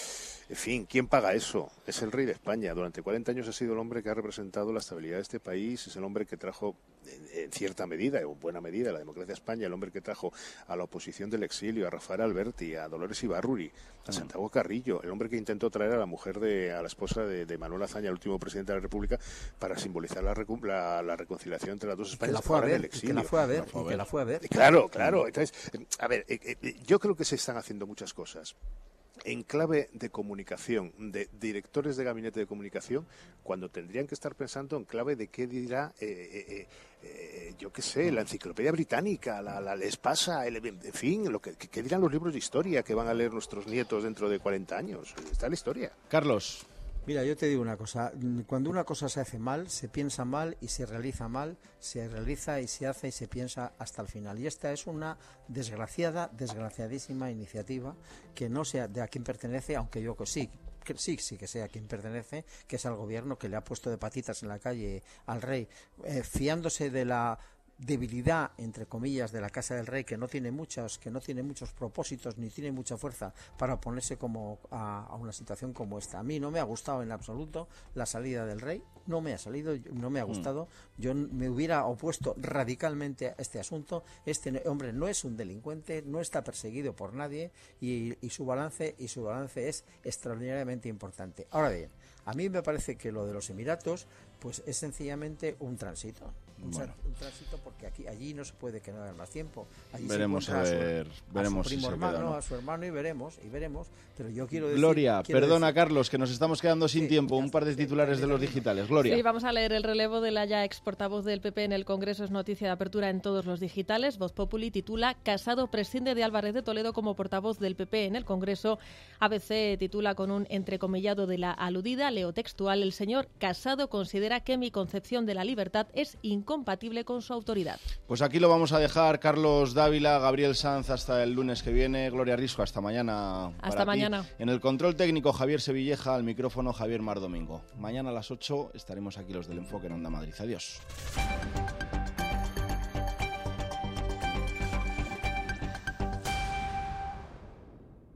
En fin, ¿quién paga eso? Es el rey de España. Durante cuarenta años ha sido el hombre que ha representado la estabilidad de este país, es el hombre que trajo, en, en cierta medida, en buena medida, la democracia a España, el hombre que trajo a la oposición del exilio, a Rafael Alberti, a Dolores Ibarruri, a Santiago Carrillo, el hombre que intentó traer a la mujer, de, a la esposa de, de Manuel Azaña, el último presidente de la República, para simbolizar la, recu la, la reconciliación entre las dos Españas. Que la fue a ver, que la fue a ver, y que la fue a ver. Claro, claro. Entonces, a ver, eh, eh, yo creo que se están haciendo muchas cosas en clave de comunicación, de directores de gabinete de comunicación, cuando tendrían que estar pensando en clave de qué dirá, eh, eh, eh, yo qué sé, la enciclopedia británica, la, la les pasa, el, en fin, lo que, que dirán los libros de historia que van a leer nuestros nietos dentro de cuarenta años. Está la historia. Carlos. Mira, yo te digo una cosa, cuando una cosa se hace mal, se piensa mal y se realiza mal, se realiza y se hace y se piensa hasta el final. Y esta es una desgraciada, desgraciadísima iniciativa que no sé de a quién pertenece, aunque yo que sí, que sí, sí que sé a quién pertenece, que es al gobierno que le ha puesto de patitas en la calle al rey, eh, fiándose de la debilidad, entre comillas, de la Casa del Rey, que no tiene muchos, que no tiene muchos propósitos ni tiene mucha fuerza para oponerse como a, a una situación como esta. A mí no me ha gustado en absoluto la salida del Rey, no me ha salido, no me ha gustado. Mm. Yo me hubiera opuesto radicalmente a este asunto. Este hombre no es un delincuente, no está perseguido por nadie y, y su balance y su balance es extraordinariamente importante. Ahora bien, a mí me parece que lo de los Emiratos pues es sencillamente un tránsito. un, Bueno. un tránsito, porque aquí allí no se puede quedar más tiempo. Allí Veremos se a encuentra ver, a su, veremos a su si primo se hermano, queda, ¿no? a su hermano y veremos, y veremos. Pero yo quiero decir... Gloria, quiero perdona decir, Carlos, que nos estamos quedando sin Sí, tiempo. ya Un par de está, sí, titulares de los termina. digitales. Gloria. Sí, vamos a leer el relevo de la ya ex portavoz del P P en el Congreso. Es noticia de apertura en todos los digitales. Voz Populi titula: Casado prescinde de Álvarez de Toledo como portavoz del P P en el Congreso. A B C titula con un entrecomillado de la aludida, leo textual: el señor Casado considera que mi concepción de la libertad es incompatible con su autoridad. Pues aquí lo vamos a dejar. Carlos Dávila, Gabriel Sanz, hasta el lunes que viene. Gloria Risco, hasta mañana. Hasta para mañana. ti. En el control técnico, Javier Sevilleja, al micrófono, Javier Mar Domingo. Mañana a las ocho estaremos aquí los del Enfoque en Onda Madrid. Adiós.